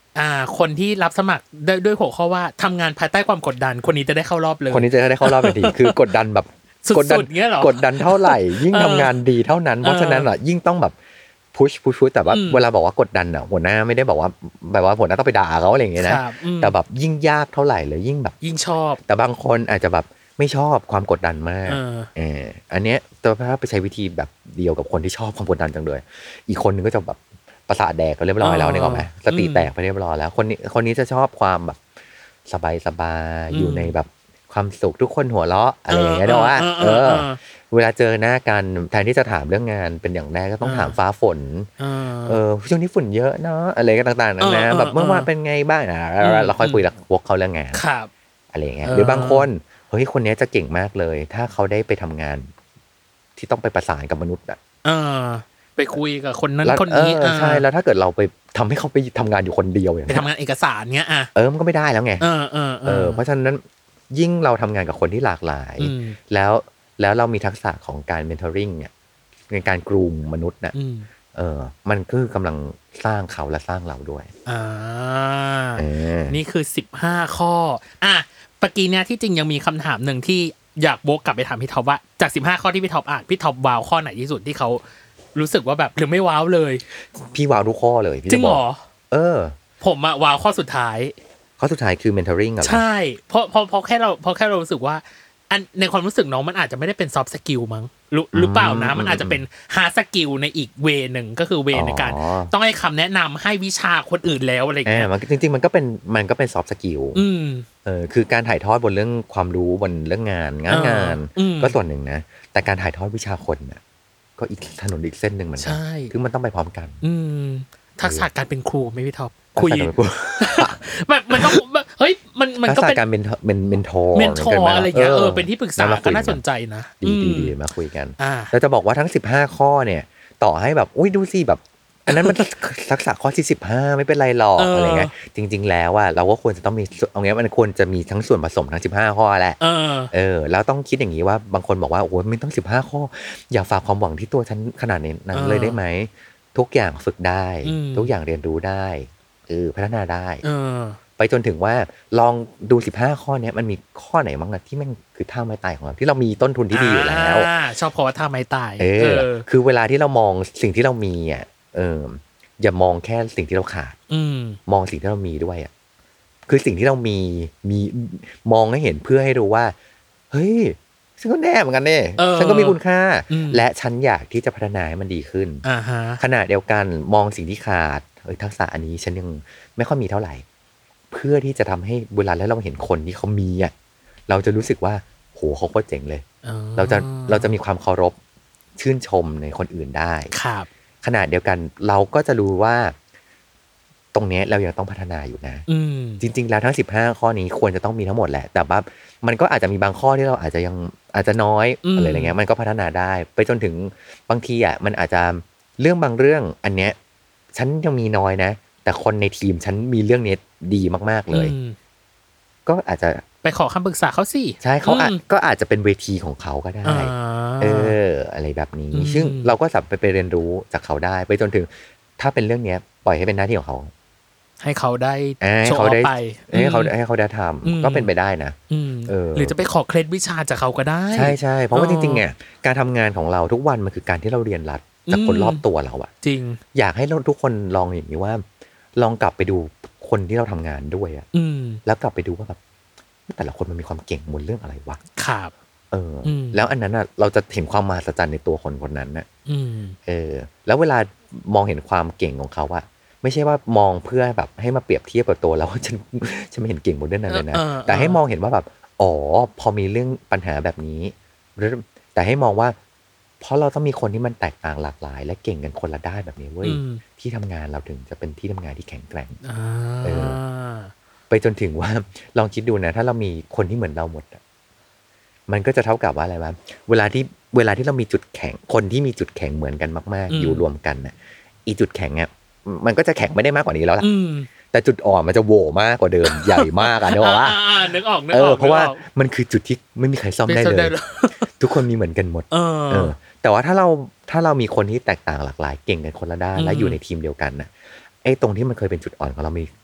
อ่าคนที่รับสมัครด้วยด้วยหัวข้อว่าทำงานภายใต้ความกดดันคนนี้จะได้เข้ารอบเลยคนนี้จะได้เข้ารอบทันทีคือกดดันแบบกดดันเงี้ยหรอกดดันเท่าไหร่ยิ่งทำงานดีเท่านั้นเพราะฉะนั้นอ่ะยิ่งต้องแบบพุชพุชพุชแต่ว่าเวลาบอกว่ากดดันอ่ะหัวหน้าไม่ได้บอกว่าแบบว่าหัวหน้าต้องไปด่าเขาอะไรอย่างเงี้ยนะแต่แบบยิ่งยากเท่าไหร่เลยยิ่งแบบยิ่งชอบแต่บางคนอาจจะแบบไม่ชอบความกดดันมากเอออันเนี้ยแต่ถ้าไปใช้วิธีแบบเดียวกับคนที่ชอบความกดดันจังเลยอีกคนนึงก็จะแบบประสาทแดกไปเรียบร้อยแล้วนึกออกไหมสติแตกไปเรียบร้อยแล้วคนนี้คนนี้จะชอบความแบบสบายสบายอยู่ในแบบความสุขทุกคนหัวเราะอะไรอย่างเงี้ยด้วยว่าเออเวลาเจอหน้ากันแทนที่จะถามเรื่องงานเป็นอย่างแรกก็ต้องถามฟ้าฝนเออช่วงนี้ฝุ่นเยอะเนาะอะไรก็ต่างๆนั่นนะแบบเมื่อวานเป็นไงบ้างนะเราค่อยคุยกับพวกเขาเรื่องงานอะไรอย่างเงี้ยหรือบางคนเฮ้ยคนนี้จะเก่งมากเลยถ้าเขาได้ไปทำงานที่ต้องไปประสานกับมนุษย์อ่ะไปคุยกับคนนั้นคนนี้ใช่แล้วถ้าเกิดเราไปทำให้เขาไปทำงานอยู่คนเดียวอย่างไปทำงานเอกสารเงี้ยอ่ะเออมันก็ไม่ได้แล้วไงเออเออเออเพราะฉะนั้นยิ่งเราทำงานกับคนที่หลากหลายแล้วแล้วเรามีทักษะของการเมนทอริงเนี่ยในการกรูมมนุษย์น่ะเออมันคือกำลังสร้างเขาและสร้างเราด้วยอ่านี่คือสิบห้าข้ออ่ะเมื่อกี้เนี่ยที่จริงยังมีคำถามหนึ่งที่อยากโบกกลับไปถามพี่ท็อปว่าจากสิบห้าข้อที่พี่ท็อปอ่านพี่ท็อปว้าวข้อไหนที่สุดที่เขารู้สึกว่าแบบหรือไม่ว้าวเลยพี่ว้าวทุกข้อเลยจริงเหรอเออผมอะว้าวข้อสุดท้ายข้อสุดท้ายคือ mentoring เหรอใช่เพราะเพราะเพราะแค่เราเพราะแค่เรารู้สึกว่าอันในความรู้สึกน้องมันอาจจะไม่ได้เป็น soft skill มั้งหรือเปล่านะมันอาจจะเป็น hard skill ในอีกเวนึงก็คือเวในการต้องให้คำแนะนำให้วิชาคนอื่นแล้วอะไรอย่างเงี้ยจริงๆมันก็เป็นมันก็เป็น soft skill เออคือการถ่ายทอดบนเรื่องความรู้บนเรื่องงานงานงานก็ส่วนหนึ่งนะแต่การถ่ายทอดวิชาคนน่ะก็อีกถนนอีกเส้นนึงเหมือนกันคือมันต้องไปพร้อมกันอืมทักษะการเป็นครูมั้ยพี่ท็อปคุยมันมันต้องเฮ้ยมันมันก็เป็นการเป็นเป็นเมนทอร์เมนทอร์อะไรอย่างเงี้ยเออเป็นที่ปรึกษาก็น่าสนใจนะดีๆมาคุยกันแล้วจะบอกว่าทั้งสิบห้าข้อเนี่ยต่อให้แบบอุ้ยดูสิแบบอันนั้นมันทักษะข้อที่สิบห้าไม่เป็นไรหรอกอะไรเงี้ยจริงๆแล้วอ่ะเราก็ควรจะต้องมีเอางี้มันควรจะมีทั้งส่วนผสมทั้งสิบห้าข้อแหละเออแล้วต้องคิดอย่างนี้ว่าบางคนบอกว่าโอ้โหมันต้องสิบห้าข้ออย่าฝากความหวังที่ตัวฉันขนาดนั้นเลยได้ไหมทุกอย่างฝึกได้ทุกอย่างเรียนรู้ได้เออพัฒนาได้ไปจนถึงว่าลองดูสิบห้าข้อนี้มันมีข้อไหนบ้างนะที่มันคือท่าไม้ตายของเราที่เรามีต้นทุนที่ดีอยู่แล้วชอบคำว่าท่าไม้ตายเออคือเวลาที่เรามองสิ่งที่เรามีอ่ะเอออย่ามองแค่สิ่งที่เราขาดมองสิ่งที่เรามีด้วยอ่ะคือสิ่งที่เรามีมีมองให้เห็นเพื่อให้รู้ว่าเฮ้ยฉันก็แน่เหมือนกันเนี่ยฉันก็มีคุณค่าและฉันอยากที่จะพัฒนาให้มันดีขึ้นขณะเดียวกันมองสิ่งที่ขาดเออทักษะอันนี้ฉันยังไม่ค่อยมีเท่าไหร่เพื่อที่จะทำให้เวลาแล้วเราเห็นคนที่เขามีอ่ะเราจะรู้สึกว่าโหเขาโคตรเจ๋งเลยเราจะเราจะมีความเคารพชื่นชมในคนอื่นได้ครับขณะเดียวกันเราก็จะรู้ว่าตรงนี้เรายังต้องพัฒนาอยู่นะจริงๆแล้วทั้งสิบห้าข้อนี้ควรจะต้องมีทั้งหมดแหละแต่ว่ามันก็อาจจะมีบางข้อที่เราอาจจะยังอาจจะน้อยอะไรอย่างเงี้ยมันก็พัฒนาได้ไปจนถึงบางทีอ่ะมันอาจจะเรื่องบางเรื่องอันเนี้ยฉันยังมีน้อยนะแต่คนในทีมฉันมีเรื่องนี้ดีมากๆเลยก็อาจจะไปขอคำปรึกษาเขาสิใช่เขาก็อาจจะเป็นเวทีของเขาก็ได้เอออะไรแบบนี้ซึ่งเราก็สามารถไปเรียนรู้จากเขาได้ไปจนถึงถ้าเป็นเรื่องนี้ปล่อยให้เป็นหน้าที่ของเขาให้เขาได้โชว์ไปให้เขาให้เขาได้ทำก็เป็นไปได้นะเออหรือจะไปขอเคล็ดวิชาจากเขาก็ได้ใช่ใช่เพราะว่าจริงๆเนี่ยการทำงานของเราทุกวันมันคือการที่เราเรียนรู้จากคนรอบตัวเราอะจริงอยากให้ทุกคนลองอย่างนี้ว่าลองกลับไปดูคนที่เราทำงานด้วยอะแล้วกลับไปดูว่าแบบแต่ละคนมันมีความเก่งบนเรื่องอะไรวะครับเออแล้วอันนั้นอ่ะเราจะเห็นความมหัศจรรย์ในตัวคนคนนั้นน่ะเออแล้วเวลามองเห็นความเก่งของเขาอะไม่ใช่ว่ามองเพื่อแบบให้มาเปรียบเทียบกับตัวเราว่าฉันฉันไม่เห็นเก่งบนเรื่องนั้นเลยนะแต่ให้มองเห็นว่าแบบอ๋อพอมีเรื่องปัญหาแบบนี้แต่ให้มองว่าเพราะเราต้องมีคนที่มันแตกต่างหลากหลายและเก่งกันคนละด้านแบบนี้เว้ยที่ทำงานเราถึงจะเป็นที่ทำงานที่แข็งแกร่งเออไปจนถึงว่าลองคิดดูนะถ้าเรามีคนที่เหมือนเราหมดมันก็จะเท่ากับว่าอะไรวะเวลาที่เวลาที่เรามีจุดแข็งคนที่มีจุดแข็งเหมือนกันมากๆอยู่รวมกันน่ะอีจุดแข็งอ่ะมันก็จะแข็งไม่ได้มากกว่านี้แล้วล่ะแต่จุดอ่อนมันจะโหว่มากกว่าเดิมใหญ่มากอ่ะนึกออกป่ะนึกออกนึกออกเพราะว่ามันคือจุดที่ไม่มีใครซ่อมได้เลยทุกคนมีเหมือนกันหมดเออแต่ว่าถ้าเราถ้าเรามีคนที่แตกต่างหลากหลายเก่งกันคนละด้านและอยู่ในทีมเดียวกันน่ะไอ้ตรงที่มันเคยเป็นจุดอ่อนของเรามี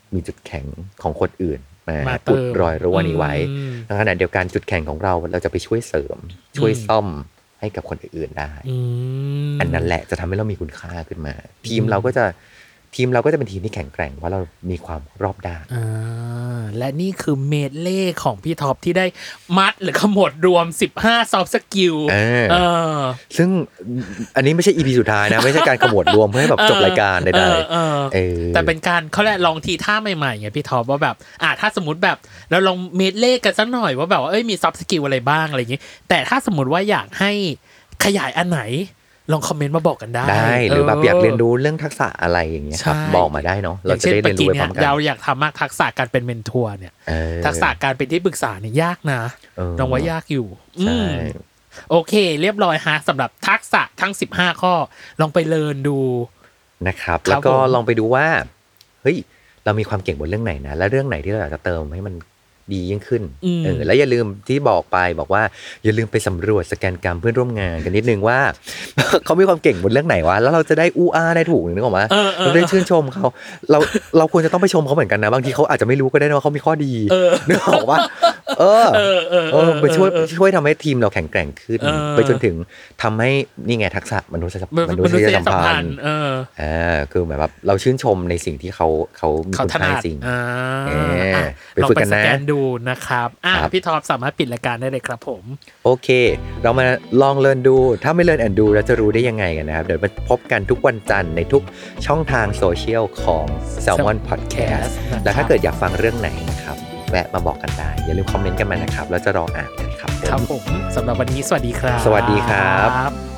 มีจุดแข็งของคนอื่นมามาเติมอุดรอยรั่วนี้ไว้อืมในขณะเดียวกันจุดแข็งของเราเราจะไปช่วยเสริม ช่วยซ่อมให้กับคนอื่นๆได้อืมอันนั้นแหละจะทำให้เรามีคุณค่าขึ้นมา ทีมเราก็จะทีมเราก็จะเป็นทีมที่แข็งแกร่งเพราะเรามีความรอบด้านอ่าและนี่คือเมดเล่ของพี่ท็อปที่ได้มัดหรือขมวดรวมสิบห้า soft skill เออเออซึ่งอันนี้ไม่ใช่ อี พี สุดท้ายนะ ไม่ใช่การขมวดรวมเพื่อให้แบบจบรายการใดเออเออๆเออแต่เป็นการเขาแหละลองทีท่าใหม่ๆไงพี่ท็อปว่าแบบอ่ะถ้าสมมติแบบเราลองเมดเล่กันสักหน่อยว่าแบบว่าเอ้ยมี soft skill อะไรบ้างอะไรอย่างงี้แต่ถ้าสมมติว่าอยากให้ขยายอันไหนลองคอมเมนต์มาบอกกันได้ได้หรือแบบอยากเรียนรู้เรื่องทักษะอะไรอย่างเงี้ยครับใช่บอกมาได้เนาะอเราย่างจะเช่นได้เมื่เรีอยนรู้กี้ไปพเนี่ยร้อมกันเราอยากทำมากทักษะการเป็นเมนทอร์เนี่ยเออทักษะการเป็นที่ปรึกษาเนี่ยยากนะเออลองว่ายากอยู่ใช่อืมโอเค เรียบร้อยฮะสำหรับทักษะทั้งสิบห้าข้อลองไปเรียนดูนะครับครับแล้วก็ผมลองไปดูว่าเฮ้ยเรามีความเก่งบนเรื่องไหนนะและเรื่องไหนที่เราอยากจะเติมให้มันดียิ่งขึ้นอืมเออแล้วอย่าลืมที่บอกไปบอกว่าอย่าลืมไปสำรวจสแกนกรรมเพื่อนร่วมงานกันนิดนึงว่า เขามีความเก่งบนเรื่องไหนวะแล้วเราจะได้อู้อ้าได้ถูกนึกออกไหมเออเออเราได้ชื่นชมเขาเราเราควรจะต้องไปชมเขาเหมือนกันนะบางทีเขาอาจจะไม่รู้ก็ได้นะว่าเขามีข้อดีเออนึกออกว่าเออเออเออเออไปช่วยเออช่วยทำให้ทีมเราแข็งแกร่งขึ้นเออไปจนถึงทำให้นี่ไงทักษะมนุษยสัมมมนุนุษษยยสัมสัมพัพันนธ์ธ์เอออ่าคือหมายแบบเราชื่นชมในสิ่งที่เขาเขามีเขาคุณถค่านัดจริงอ่าเอออ่ะไปลองฝึกไปกันสนะแกนดูนะครับอ่ะครับพี่ท็อปสามารถปิดรายการได้เลยครับผมโอเค เรามาลองเรียนดูถ้าไม่เรียนแอนดูเราจะรู้ได้ยังไงกันนะครับ เดี๋ยวมาพบกันทุกวันจันทร์ในทุกช่องทางโซเชียลของ Salmon Podcast นะครับแล้วถ้าเกิดอยากฟังเรื่องไหนนะครับแวะมาบอกกันได้ อย่าลืมคอมเมนต์กันมานะครับแล้วจะรออ่านเลยครับผมครับผมสำหรับวันนี้สวัสดีครับสวัสดีครับ